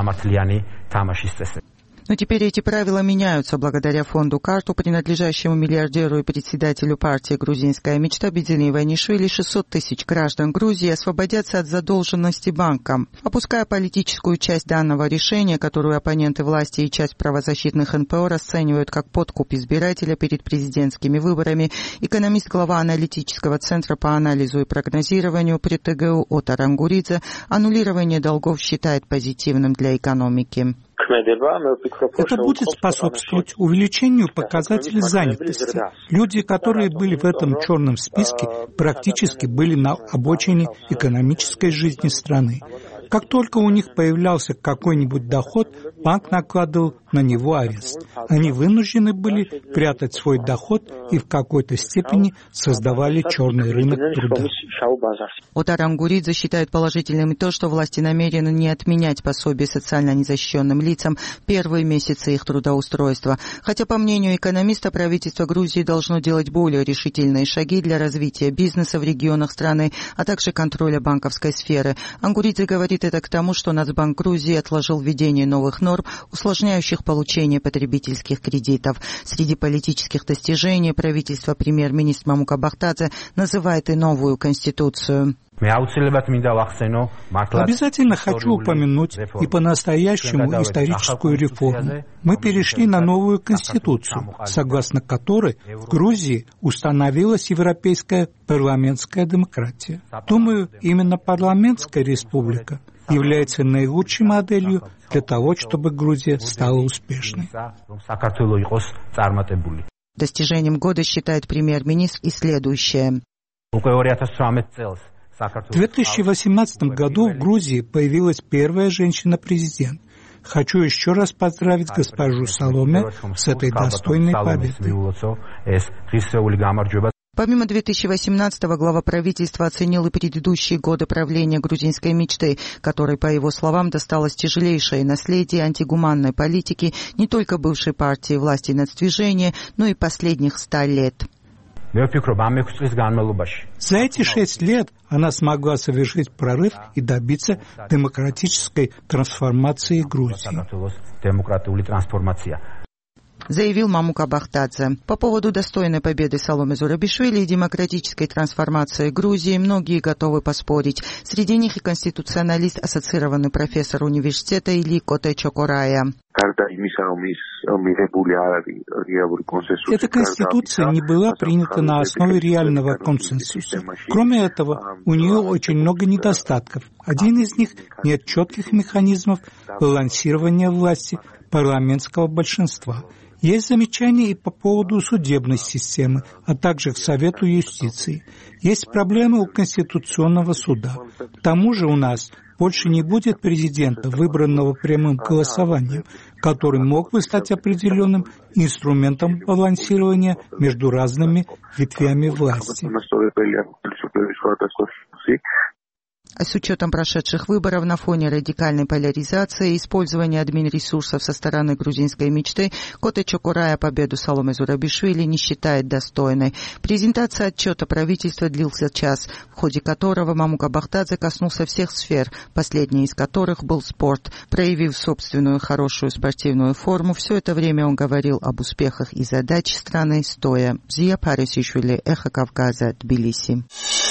Но теперь эти правила меняются благодаря фонду «Карту», принадлежащему миллиардеру и председателю партии «Грузинская мечта» Бидзине Иванишвили. 600 тысяч граждан Грузии освободятся от задолженности банкам. Опуская политическую часть данного решения, которую оппоненты власти и часть правозащитных НПО расценивают как подкуп избирателя перед президентскими выборами, экономист, глава аналитического центра по анализу и прогнозированию при ТГУ Отар Ангуридзе аннулирование долгов считает позитивным для экономики. Это будет способствовать увеличению показателей занятости. Люди, которые были в этом черном списке, практически были на обочине экономической жизни страны. Как только у них появлялся какой-нибудь доход, банк накладывал на него арест. Они вынуждены были прятать свой доход и в какой-то степени создавали черный рынок труда. Отар Ангуридзе считает положительным и то, что власти намерены не отменять пособие социально незащищенным лицам первые месяцы их трудоустройства. Хотя, по мнению экономиста, правительство Грузии должно делать более решительные шаги для развития бизнеса в регионах страны, а также контроля банковской сферы. Ангуридзе говорит это к тому, что Нацбанк Грузии отложил введение новых норм, усложняющих получение потребительских кредитов. Среди политических достижений правительства премьер-министр Мамука Бахтадзе называет и новую конституцию. Обязательно хочу упомянуть и по-настоящему историческую реформу. Мы перешли на новую конституцию, согласно которой в Грузии установилась европейская парламентская демократия. Думаю, именно парламентская республика является наилучшей моделью для того, чтобы Грузия стала успешной. Достижением года считает премьер-министр и следующее. В 2018 году в Грузии появилась первая женщина-президент. Хочу еще раз поздравить госпожу Саломе с этой достойной победой. Помимо 2018-го, глава правительства оценил и предыдущие годы правления грузинской мечты, которой, по его словам, досталось тяжелейшее наследие антигуманной политики не только бывшей партии власти и нацдвижения, но и последних 100 лет. За эти 6 лет она смогла совершить прорыв и добиться демократической трансформации Грузии. Заявил Мамука Бахтадзе. По поводу достойной победы Саломе Зурабишвили и демократической трансформации Грузии многие готовы поспорить. Среди них и конституционалист, ассоциированный профессор университета Или Коте Чокорая. Эта конституция не была принята на основе реального консенсуса. Кроме этого, у нее очень много недостатков. Один из них – нет четких механизмов балансирования власти парламентского большинства. Есть замечания и по поводу судебной системы, а также к Совету юстиции. Есть проблемы у Конституционного суда. К тому же у нас больше не будет президента, выбранного прямым голосованием, который мог бы стать определенным инструментом балансирования между разными ветвями власти. С учетом прошедших выборов на фоне радикальной поляризации и использования админресурсов со стороны грузинской мечты, Коте Чокорая победу Саломе Зурабишвили не считает достойной. Презентация отчета правительства длился час, в ходе которого Мамука Бахтадзе коснулся всех сфер, последний из которых был спорт. Проявив собственную хорошую спортивную форму, все это время он говорил об успехах и задачах страны стоя. Зия Парисишвили, Эхо Кавказа, Тбилиси.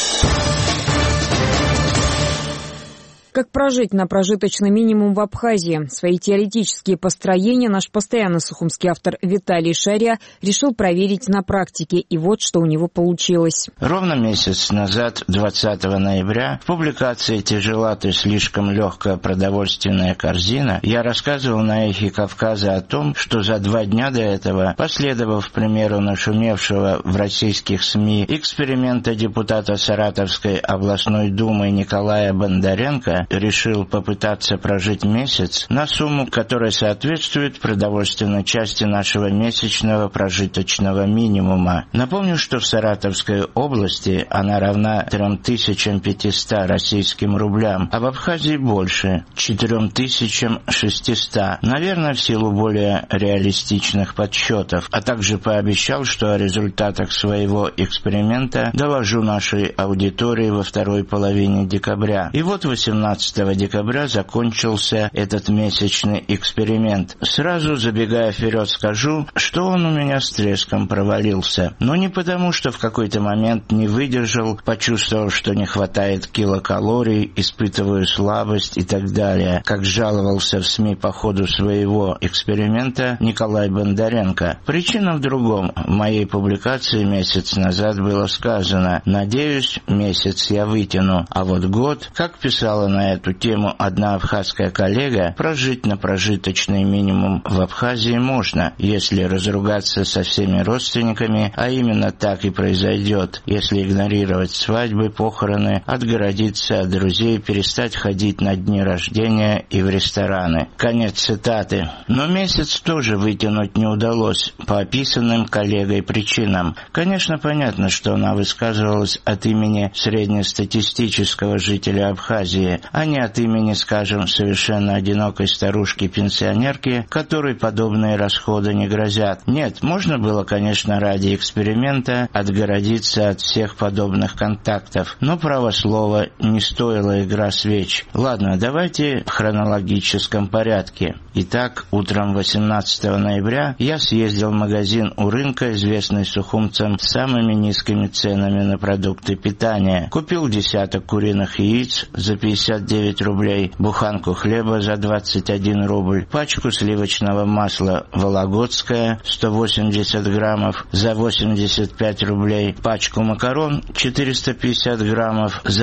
Как прожить на прожиточный минимум в Абхазии? Свои теоретические построения наш постоянный сухумский автор Виталий Шария решил проверить на практике, и вот что у него получилось. Ровно месяц назад, 20 ноября, в публикации «Тяжела ты, слишком легкая продовольственная корзина» я рассказывал на Эхе Кавказа о том, что за 2 дня до этого, последовав примеру нашумевшего в российских СМИ эксперимента депутата Саратовской областной думы Николая Бондаренко, решил попытаться прожить месяц на сумму, которая соответствует продовольственной части нашего месячного прожиточного минимума. Напомню, что в Саратовской области она равна 3500 российским рублям, а в Абхазии больше – 4600. Наверное, в силу более реалистичных подсчетов, а также пообещал, что о результатах своего эксперимента доложу нашей аудитории во второй половине декабря. И вот 18 декабря закончился этот месячный эксперимент. Сразу забегая вперед скажу, что он у меня с треском провалился. Но не потому, что в какой-то момент не выдержал, почувствовал, что не хватает килокалорий, испытываю слабость и так далее, как жаловался в СМИ по ходу своего эксперимента Николай Бондаренко. Причина в другом. В моей публикации месяц назад было сказано: «Надеюсь, месяц я вытяну, а вот год, как писала на эту тему одна абхазская коллега, прожить на прожиточный минимум в Абхазии можно, если разругаться со всеми родственниками, а именно так и произойдет, если игнорировать свадьбы, похороны, отгородиться от друзей, перестать ходить на дни рождения и в рестораны. Конец цитаты. Но месяц тоже вытянуть не удалось по описанным коллегой причинам. Конечно, понятно, что она высказывалась от имени среднестатистического жителя Абхазии, а не от имени, скажем, совершенно одинокой старушки-пенсионерки, которой подобные расходы не грозят. Нет, можно было, конечно, ради эксперимента отгородиться от всех подобных контактов, но, право слово, не стоила игра свеч. Ладно, давайте в хронологическом порядке. Итак, утром 18 ноября я съездил в магазин у рынка, известный сухумцам с самыми низкими ценами на продукты питания. Купил десяток куриных яиц за 59 рублей, буханку хлеба за 21 рубль, пачку сливочного масла «Вологодское» 180 граммов за 85 рублей, пачку макарон 450 граммов за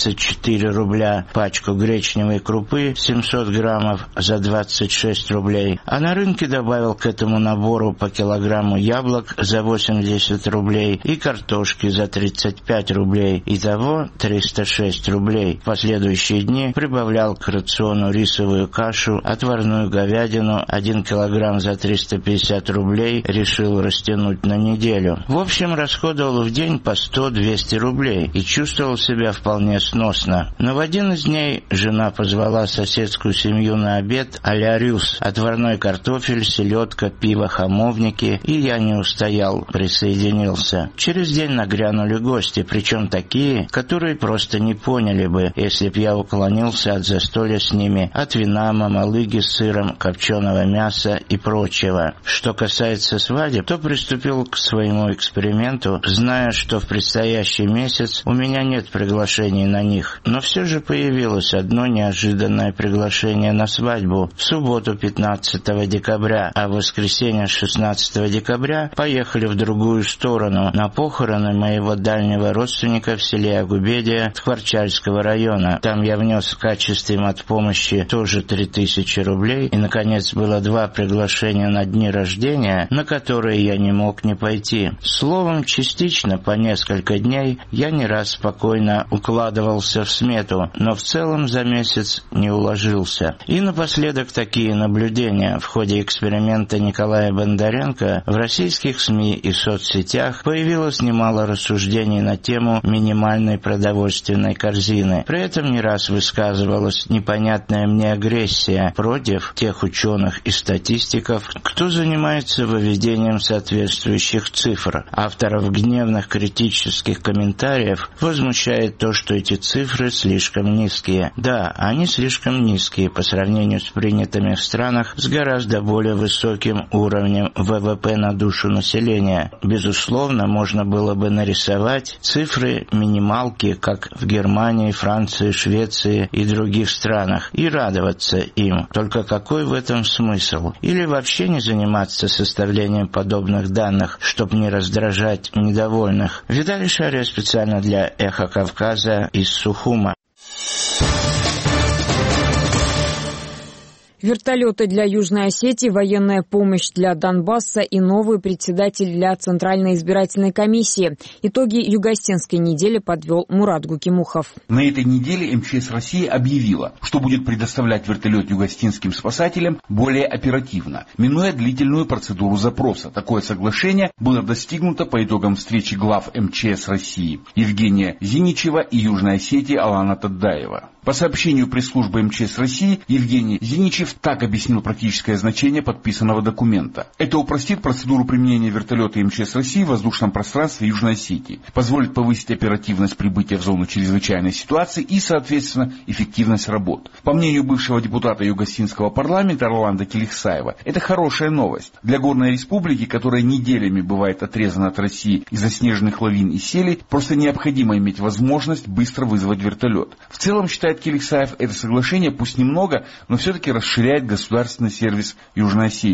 34 рубля, пачку гречневой крупы 700 граммов за 26 рублей. А на рынке добавил к этому набору по килограмму яблок за 80 рублей и картошки за 35 рублей. Итого 306 рублей. В последующие дни прибавлял к рациону рисовую кашу, отварную говядину, 1 килограмм за 350 рублей решил растянуть на неделю. В общем, расходовал в день по 100-200 рублей и чувствовал себя вполне сносно. Но в один из дней жена позвала соседскую семью на обед а-ля рюс: отварной картофель, селедка, пиво, хамовники, и я не устоял, присоединился. Через день нагрянули гости, причем такие, которые просто не поняли бы, если б я уклонился от застолья с ними, от вина, мамалыги с сыром, копченого мяса и прочего. Что касается свадеб, то приступил к своему эксперименту, зная, что в предстоящий месяц у меня нет приглашений на них. Но все же появилось одно неожиданное приглашение на свадьбу в субботу 15 декабря, а в воскресенье 16 декабря поехали в другую сторону, на похороны моего дальнего родственника в селе Агубедия Тхварчальского района. Там я внес в качестве матпомощи тоже 3000 рублей, и, наконец, было 2 приглашения на дни рождения, на которые я не мог не пойти. Словом, частично по несколько дней я не раз спокойно укладывался в смету, но в целом за месяц не уложился. И напоследок такие наблюдения. В ходе эксперимента Николая Бондаренко в российских СМИ и соцсетях появилось немало рассуждений на тему минимальной продовольственной корзины. При этом не раз высказывалась непонятная мне агрессия против тех ученых и статистиков, кто занимается выведением соответствующих цифр. Авторов гневных критических комментариев возмущает то, что эти цифры слишком низкие. Да, они слишком низкие по сравнению с принятыми в странах с гораздо более высоким уровнем ВВП на душу населения. Безусловно, можно было бы нарисовать цифры минималки, как в Германии, Франции, Швеции и других странах, и радоваться им. Только какой в этом смысл? Или вообще не заниматься составлением подобных данных, чтобы не раздражать недовольных? Виталий Шария специально для «Эхо Кавказа» из Сухума. Вертолеты для Южной Осетии, военная помощь для Донбасса и новый председатель для Центральной избирательной комиссии. Итоги югостенской недели подвел Мурат Гукимухов. На этой неделе МЧС России объявила, что будет предоставлять вертолет югостенским спасателям более оперативно, минуя длительную процедуру запроса. Такое соглашение было достигнуто по итогам встречи глав МЧС России Евгения Зиничева и Южной Осетии Алана Таддаева. По сообщению пресс-службы МЧС России, Евгений Зиничев так объяснил практическое значение подписанного документа. Это упростит процедуру применения вертолета МЧС России в воздушном пространстве Южной Осетии, позволит повысить оперативность прибытия в зону чрезвычайной ситуации и, соответственно, эффективность работ. По мнению бывшего депутата Югостинского парламента Роланда Келихсаева, это хорошая новость. Для горной республики, которая неделями бывает отрезана от России из-за снежных лавин и селей, просто необходимо иметь возможность быстро вызвать вертолет. В целом, считает Келихсаев, это соглашение, пусть немного, но все-таки расширяет государственный сервис Южной Осетии.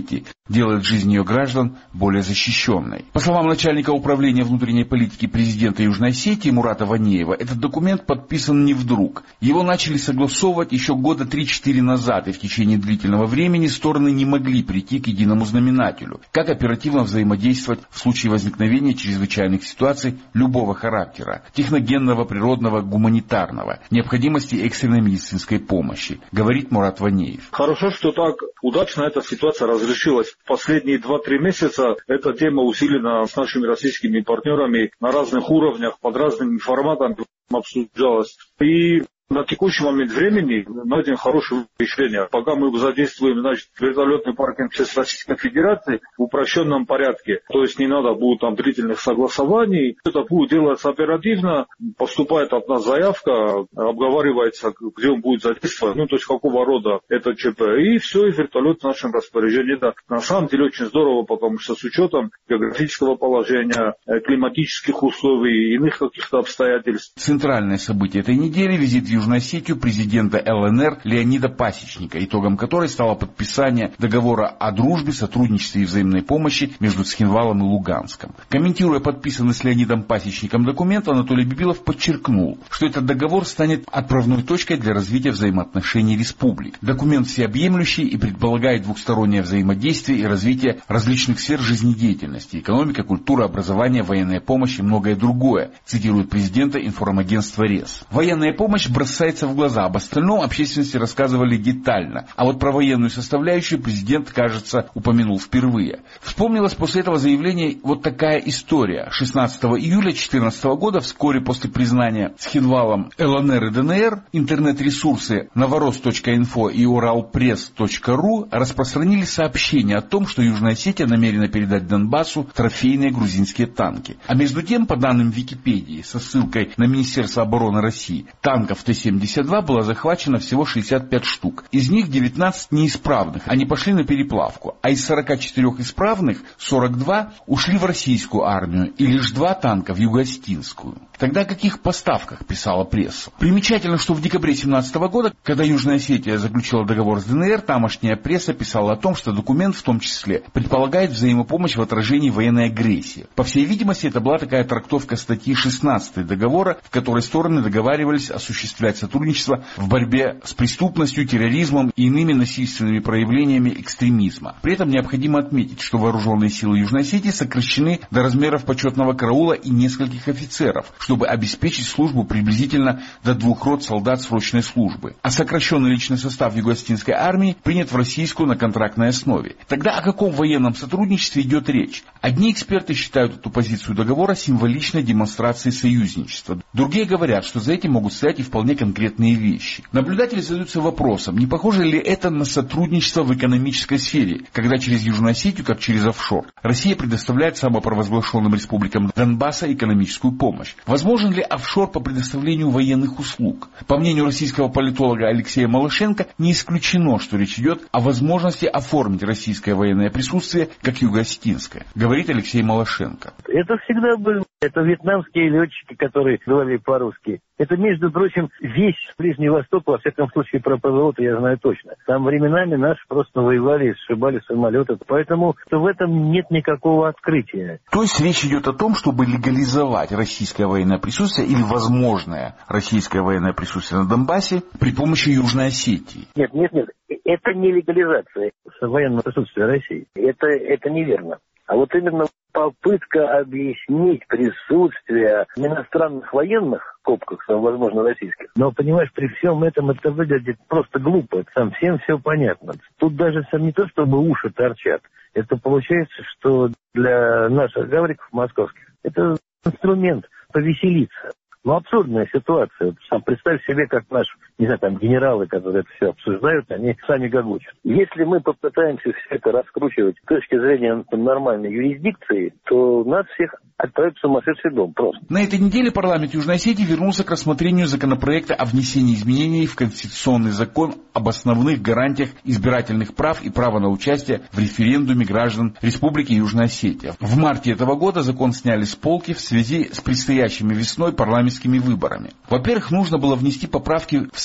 делает жизнь ее граждан более защищенной. По словам начальника управления внутренней политики президента Южной Осетии Мурата Ванеева, этот документ подписан не вдруг. Его начали согласовывать еще года 3-4 назад, и в течение длительного времени стороны не могли прийти к единому знаменателю. Как оперативно взаимодействовать в случае возникновения чрезвычайных ситуаций любого характера, техногенного, природного, гуманитарного, необходимости экстренной медицинской помощи, говорит Мурат Ванеев. Хорошо, что так удачно эта ситуация разрешилась. В последние 2-3 месяца эта тема усилена с нашими российскими партнерами на разных уровнях, под разными форматами обсуждалась. И на текущий момент времени найдем хорошее решение. Пока мы задействуем, вертолетный паркинг с Российской Федерацией в упрощенном порядке. То есть не надо будет там длительных согласований. Это будет делаться оперативно. Поступает от нас заявка, обговаривается, где он будет задействован, то есть какого рода это ЧП. И все, и вертолет в нашем распоряжении. Это на самом деле очень здорово, потому что с учетом географического положения, климатических условий и иных каких-то обстоятельств. Центральное событие этой недели — визит в Южную Осетию президента ЛНР Леонида Пасечника, итогом которой стало подписание договора о дружбе, сотрудничестве и взаимной помощи между Цхинвалом и Луганском. Комментируя подписанный с Леонидом Пасечником документ, Анатолий Бибилов подчеркнул, что этот договор станет отправной точкой для развития взаимоотношений республик. Документ всеобъемлющий и предполагает двухстороннее взаимодействие и развитие различных сфер жизнедеятельности: экономика, культура, образование, военная помощь и многое другое, цитирует президента информагентства РЕС. Военная помощь бросается в глаза, об остальном общественности рассказывали детально. А вот про военную составляющую президент, кажется, упомянул впервые. Вспомнилось после этого заявления вот такая история. 16 июля 2014 года, вскоре после признания Цхинвалом ЛНР и ДНР, интернет-ресурсы Новорост.инфо и Уралпресс.ру распространили сообщение о том, что Южная Осетия намерена передать Донбассу трофейные грузинские танки. А между тем, по данным Википедии, со ссылкой на Министерство обороны России, танков Т-72 было захвачено всего 65 штук. Из них 19 неисправных. Они пошли на переплавку. А из 44 исправных 42 ушли в российскую армию. И лишь 2 танка в юго-осетинскую. Тогда о каких поставках писала пресса? Примечательно, что в декабре 2017 года, когда Южная Осетия заключила договор с ДНР, тамошняя пресса писала о том, что документ в том числе предполагает взаимопомощь в отражении военной агрессии. По всей видимости, это была такая трактовка статьи 16 договора, в которой стороны договаривались осуществлять сотрудничество в борьбе с преступностью, терроризмом и иными насильственными проявлениями экстремизма. При этом необходимо отметить, что вооруженные силы Южной Осетии сокращены до размеров почетного караула и нескольких офицеров, чтобы обеспечить службу приблизительно до 2 рот солдат срочной службы. А сокращенный личный состав юго-осетинской армии принят в российскую на контрактной основе. Тогда о каком военном сотрудничестве идет речь? Одни эксперты считают эту позицию договора символичной демонстрацией союзничества. Другие говорят, что за этим могут стоять и вполне конкретные вещи. Наблюдатели задаются вопросом, не похоже ли это на сотрудничество в экономической сфере, когда через Южную Осетию, как через офшор, Россия предоставляет самопровозглашенным республикам Донбасса экономическую помощь. Возможен ли офшор по предоставлению военных услуг? По мнению российского политолога Алексея Малышенко, не исключено, что речь идет о возможности оформить российское военное присутствие как юго-осетинское, говорит Алексей Малышенко. Это всегда было. Это вьетнамские летчики, которые говорили по-русски. Это, между прочим, весь Ближний Восток, во всяком случае, про ПВО-то я знаю точно. Там временами наши просто воевали и сшибали самолеты. Поэтому в этом нет никакого открытия. То есть речь идет о том, чтобы легализовать российское военное присутствие или возможное российское военное присутствие на Донбассе при помощи Южной Осетии? Нет. Это не легализация военного присутствия России. Это неверно. А вот именно попытка объяснить присутствие иностранных военных, в скобках, возможно, российских. Но, понимаешь, при всем этом это выглядит просто глупо. Там всем все понятно. Тут даже не то, чтобы уши торчат. Это получается, что для наших гавриков московских это инструмент повеселиться. Ну, абсурдная ситуация. Сам представь себе, как наши, генералы, которые это все обсуждают, они сами гогочут. Если мы попытаемся все это раскручивать с точки зрения нормальной юрисдикции, то нас всех отправят в сумасшедший дом просто. На этой неделе парламент Южной Осетии вернулся к рассмотрению законопроекта о внесении изменений в Конституционный закон об основных гарантиях избирательных прав и права на участие в референдуме граждан Республики Южная Осетия. В марте этого года закон сняли с полки в связи с предстоящими весной парламентскими выборами. Во-первых, нужно было внести поправки в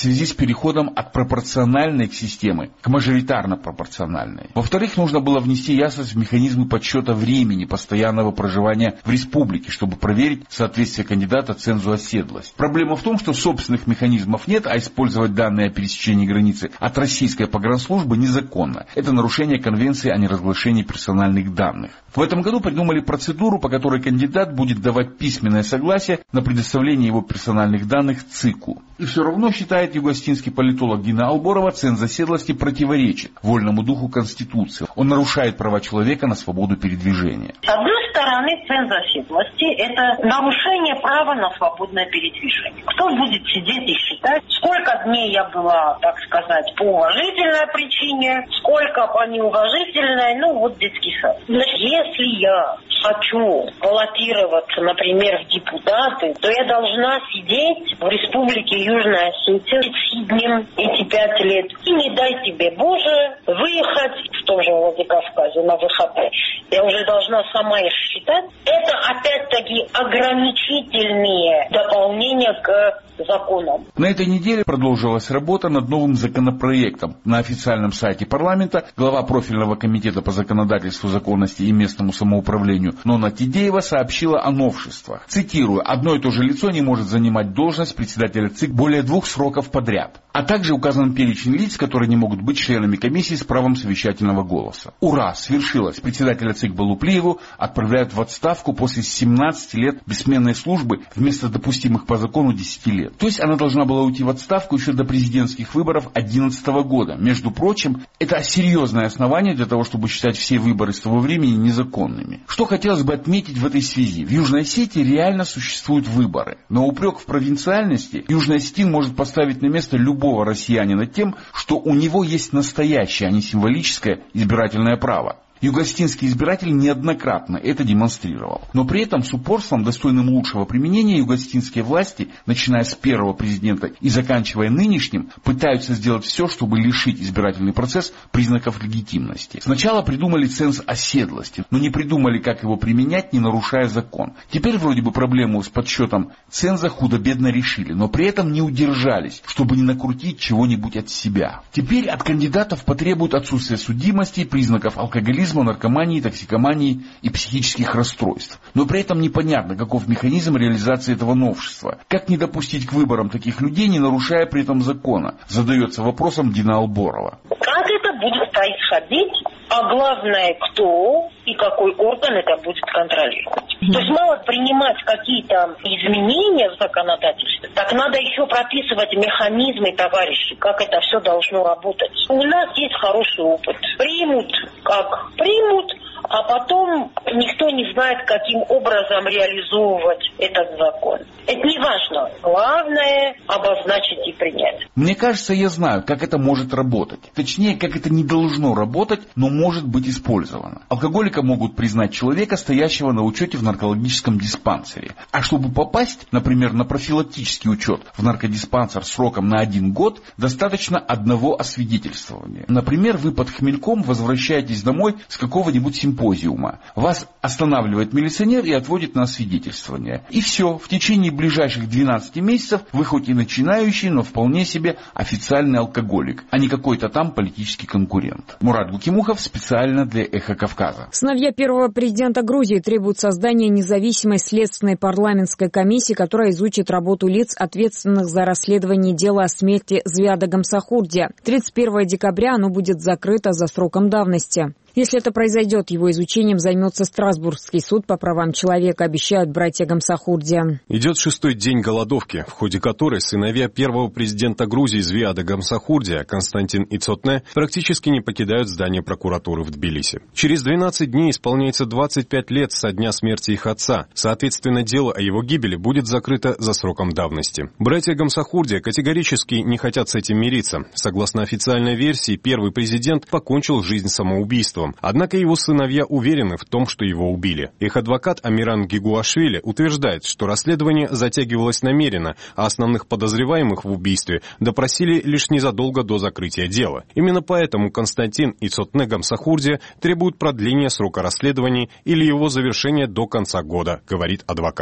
связи с переходом от пропорциональной системы к мажоритарно-пропорциональной. Во-вторых, нужно было внести ясность в механизмы подсчета времени постоянного проживания в республике, чтобы проверить соответствие кандидата цензу оседлость. Проблема в том, что собственных механизмов нет, а использовать данные о пересечении границы от российской погранслужбы незаконно. Это нарушение Конвенции о неразглашении персональных данных. В этом году придумали процедуру, по которой кандидат будет давать письменное согласие на предоставление его персональных данных ЦИКу. И все равно, считает югостинский политолог Дина Алборова, ценз оседлости противоречит вольному духу Конституции. Он нарушает права человека на свободу передвижения. С одной стороны, ценз оседлости – это нарушение права на свободное передвижение. Кто будет сидеть и считать, сколько дней я была, так сказать, по уважительной причине, сколько по неуважительной, детский сад. Значит, если я хочу баллотироваться, например, в депутаты, то я должна сидеть в Республике Южная Осетия сиднем эти 5 лет. И не дай тебе, Боже, выехать в том же Владикавказе на выходные. Я уже должна сама их считать. Это, опять-таки, ограничительные дополнения к законам. На этой неделе продолжилась работа над новым законопроектом. На официальном сайте парламента глава профильного комитета по законодательству, законности и местному самоуправлению Нона Тидеева сообщила о новшествах. Цитирую: «Одно и то же лицо не может занимать должность председателя ЦИК более 2 сроков подряд». А также указан перечень лиц, которые не могут быть членами комиссии с правом совещательного голоса. Ура! Свершилось! Председателя ЦИК Балуплиеву отправляют в отставку после 17 лет бессменной службы вместо допустимых по закону 10 лет. То есть она должна была уйти в отставку еще до президентских выборов 2011 года. Между прочим, это серьезное основание для того, чтобы считать все выборы с того времени незаконными. Что хотелось бы отметить в этой связи? В Южной Осетии реально существуют выборы. Но упрек в провинциальности Южный Осетин может поставить на место любого россиянина тем, что у него есть настоящее, а не символическое избирательное право. Югостинский избиратель неоднократно это демонстрировал. Но при этом с упорством, достойным лучшего применения, югостинские власти, начиная с первого президента и заканчивая нынешним, пытаются сделать все, чтобы лишить избирательный процесс признаков легитимности. Сначала придумали ценз оседлости, но не придумали, как его применять, не нарушая закон. Теперь вроде бы проблему с подсчетом ценза худо-бедно решили, но при этом не удержались, чтобы не накрутить чего-нибудь от себя. Теперь от кандидатов потребуют отсутствия судимости, признаков алкоголизма, наркомании, токсикомании и психических расстройств. Но при этом непонятно, каков механизм реализации этого новшества. Как не допустить к выборам таких людей, не нарушая при этом закона? Задается вопросом Дина Алборова. Как это будет происходить? А главное, кто и какой орган это будет контролировать. То есть мало принимать какие-то изменения в законодательстве, так надо еще прописывать механизмы, товарищи, как это все должно работать. У нас есть хороший опыт. Примут, как примут, а потом никто не знает, каким образом реализовывать этот закон. Это не важно. Главное — обозначить и принять. Мне кажется, я знаю, как это может работать. Точнее, как это не должно работать, но может быть использовано. Алкоголика могут признать человека, стоящего на учете в наркологическом диспансере. А чтобы попасть, например, на профилактический учет в наркодиспансер сроком на 1 год, достаточно одного освидетельствования. Например, вы под хмельком возвращаетесь домой с какого-нибудь симпозиума. Вас останавливает милиционер и отводит на освидетельствование. И все, в течение ближайших 12 месяцев вы хоть и начинающий, но вполне себе официальный алкоголик, а не какой-то там политический конкурент. Мурат Гукимухов специально для «Эхо Кавказа». Сыновья первого президента Грузии требуют создания независимой следственной парламентской комиссии, которая изучит работу лиц, ответственных за расследование дела о смерти Звиада Гамсахурдия. 31 декабря оно будет закрыто за сроком давности. Если это произойдет, его изучением займется Страсбургский суд по правам человека, обещают братья Гамсахурдия. Идет 6-й день голодовки, в ходе которой сыновья первого президента Грузии Звиада Гамсахурдия, Константин и Цотне, практически не покидают здание прокуратуры в Тбилиси. Через 12 дней исполняется 25 лет со дня смерти их отца. Соответственно, дело о его гибели будет закрыто за сроком давности. Братья Гамсахурдия категорически не хотят с этим мириться. Согласно официальной версии, первый президент покончил жизнь самоубийством. Однако его сыновья уверены в том, что его убили. Их адвокат Амиран Гигуашвили утверждает, что расследование затягивалось намеренно, а основных подозреваемых в убийстве допросили лишь незадолго до закрытия дела. Именно поэтому Константин и Цотне Гамсахурдия требуют продления срока расследований или его завершения до конца года, говорит адвокат.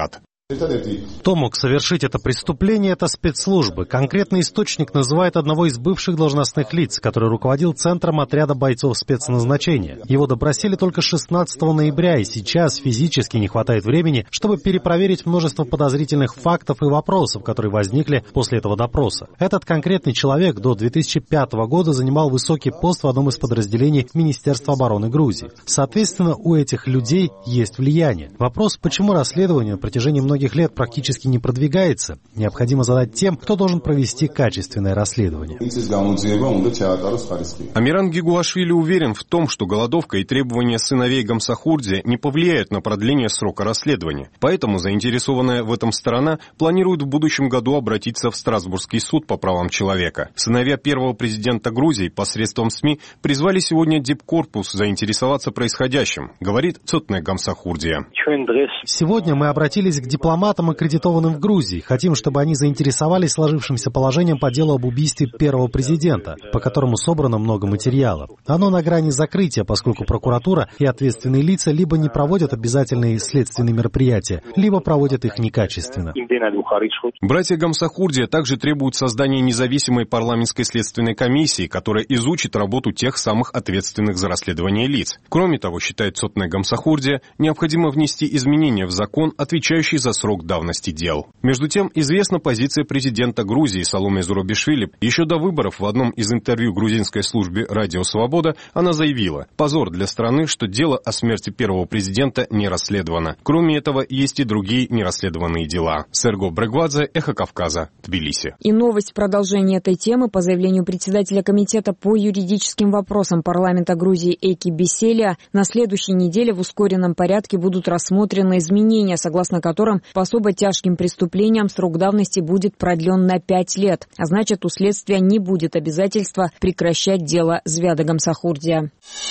Кто мог совершить это преступление, это спецслужбы. Конкретный источник называет одного из бывших должностных лиц, который руководил центром отряда бойцов спецназначения. Его допросили только 16 ноября, и сейчас физически не хватает времени, чтобы перепроверить множество подозрительных фактов и вопросов, которые возникли после этого допроса. Этот конкретный человек до 2005 года занимал высокий пост в одном из подразделений Министерства обороны Грузии. Соответственно, у этих людей есть влияние. Вопрос, почему расследование на протяжении многих лет практически не продвигается, необходимо задать тем, кто должен провести качественное расследование. Амиран Гигуашвили уверен в том, что голодовка и требования сыновей Гамсахурди не повлияют на продление срока расследования. Поэтому заинтересованная в этом сторона планирует в будущем году обратиться в Страсбургский суд по правам человека. Сыновья первого президента Грузии посредством СМИ призвали сегодня Дипкорпус заинтересоваться происходящим, говорит Цотне Гамсахурдия. Сегодня мы обратились к дипломатам, аккредитованным в Грузии. Хотим, чтобы они заинтересовались сложившимся положением по делу об убийстве первого президента, по которому собрано много материала. Оно на грани закрытия, поскольку прокуратура и ответственные лица либо не проводят обязательные следственные мероприятия, либо проводят их некачественно. Братья Гамсахурдия также требуют создания независимой парламентской следственной комиссии, которая изучит работу тех самых ответственных за расследование лиц. Кроме того, считает Цотне Гамсахурдия, необходимо внести изменения в закон, отвечающий за срок давности дел. Между тем, известна позиция президента Грузии Саломе Зурабишвили. Еще до выборов в одном из интервью грузинской службе «Радио Свобода» она заявила: «Позор для страны, что дело о смерти первого президента не расследовано. Кроме этого, есть и другие нерасследованные дела». Серго Брегвадзе, Эхо Кавказа, Тбилиси. И новость в продолжение этой темы. По заявлению председателя комитета по юридическим вопросам парламента Грузии Эки Беселия, на следующей неделе в ускоренном порядке будут рассмотрены изменения, согласно которым по особо тяжким преступлениям срок давности будет продлен на 5 лет. А значит, у следствия не будет обязательства прекращать дело Звяда Гамсахурдия.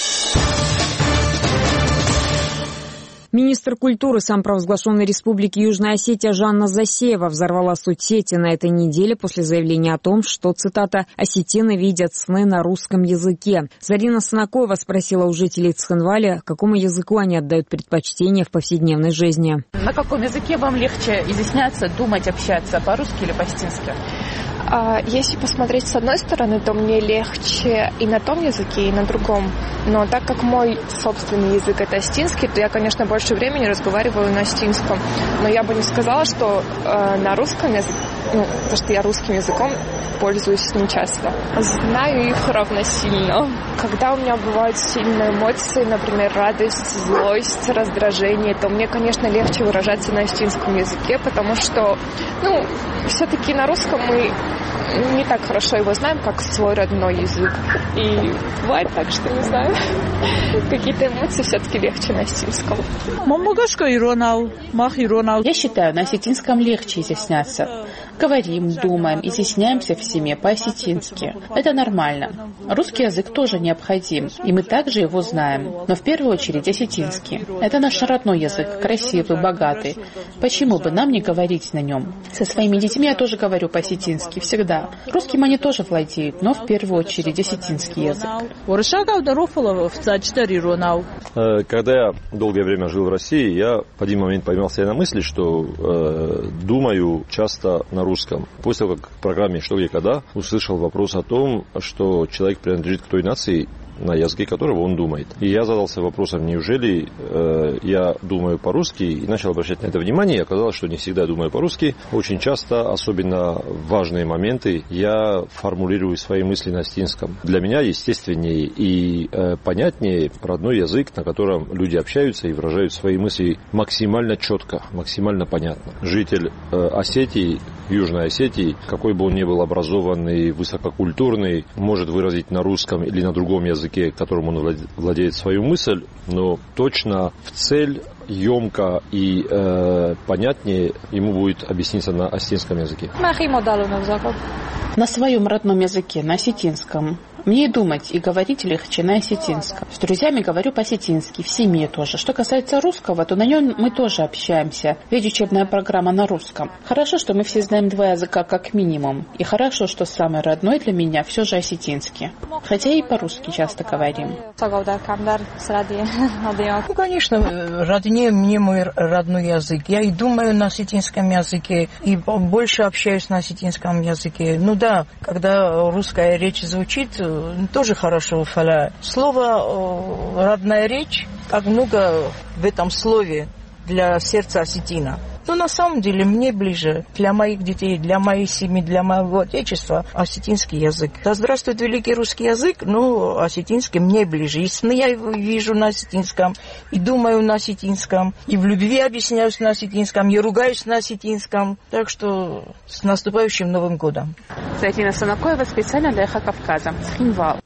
Министр культуры самопровозглашенной республики Южная Осетия Жанна Засеева взорвала соцсети на этой неделе после заявления о том, что, цитата, «осетины видят сны на русском языке». Зарина Санакова спросила у жителей Цхинвали, какому языку они отдают предпочтение в повседневной жизни. На каком языке вам легче изъясняться, думать, общаться, по-русски или по-осетински? Если посмотреть с одной стороны, то мне легче и на том языке, и на другом. Но так как мой собственный язык это осетинский, то я, конечно, больше времени разговариваю на осетинском. Но я бы не сказала, что на русском языке, потому что я русским языком пользуюсь нечасто. Знаю их равносильно. Когда у меня бывают сильные эмоции, например, радость, злость, раздражение, то мне, конечно, легче выражаться на осетинском языке, потому что, все-таки на русском мы не так хорошо его знаем, как свой родной язык. И бывает так, что не знаю. Какие-то эмоции все-таки легче на осетинском. Я считаю, на осетинском легче изъясняться. Говорим, думаем, изъясняемся в семье по-осетински. Это нормально. Русский язык тоже необходим, и мы также его знаем. Но в первую очередь осетинский. Это наш родной язык, красивый, богатый. Почему бы нам не говорить на нем? Со своими детьми я тоже говорю по-осетински, всегда. Русским они тоже владеют, но в первую очередь осетинский язык. Когда я долгое время жил в России, я в один момент поймал себя на мысли, что думаю часто на русском. После того, как в программе «Что, где, когда» услышал вопрос о том, что человек принадлежит к той нации, на языке которого он думает. И я задался вопросом, неужели я думаю по-русски, и начал обращать на это внимание, и оказалось, что не всегда думаю по-русски. Очень часто, особенно в важные моменты, я формулирую свои мысли на осетинском. Для меня естественнее и понятнее родной язык, на котором люди общаются и выражают свои мысли максимально четко, максимально понятно. Житель Осетии, Южной Осетии, какой бы он ни был образованный, высококультурный, может выразить на русском или на другом языке, которым он владеет, свою мысль, но точно в цель, емко и понятнее ему будет объясниться на осетинском языке. На своем родном языке, на осетинском. Мне и думать, и говорить легче на осетинском. С друзьями говорю по-осетински, в семье тоже. Что касается русского, то на нем мы тоже общаемся. Ведь учебная программа на русском. Хорошо, что мы все знаем два языка как минимум. И хорошо, что самый родной для меня все же осетинский. Хотя и по-русски часто говорим. Ну, конечно, роднее мне мой родной язык. Я и думаю на осетинском языке, и больше общаюсь на осетинском языке. Ну да, когда русская речь звучит, тоже хорошо. Слово «родная речь», как много в этом слове для сердца осетина. Но на самом деле мне ближе для моих детей, для моей семьи, для моего отечества осетинский язык. Да здравствует великий русский язык, но осетинский мне ближе. И сны я вижу на осетинском, и думаю на осетинском, и в любви объясняюсь на осетинском, и ругаюсь на осетинском. Так что с наступающим Новым годом. Зайти Санакоева специально для Эхо Кавказа. Схинвал.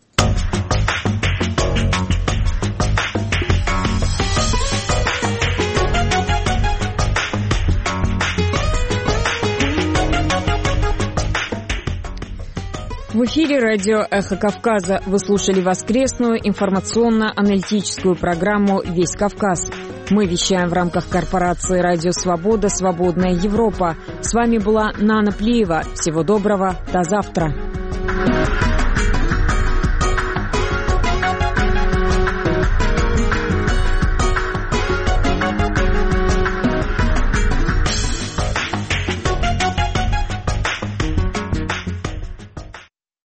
В эфире радио «Эхо Кавказа». Вы слушали воскресную информационно-аналитическую программу «Весь Кавказ». Мы вещаем в рамках корпорации «Радио Свобода. Свободная Европа». С вами была Нана Плиева. Всего доброго. До завтра.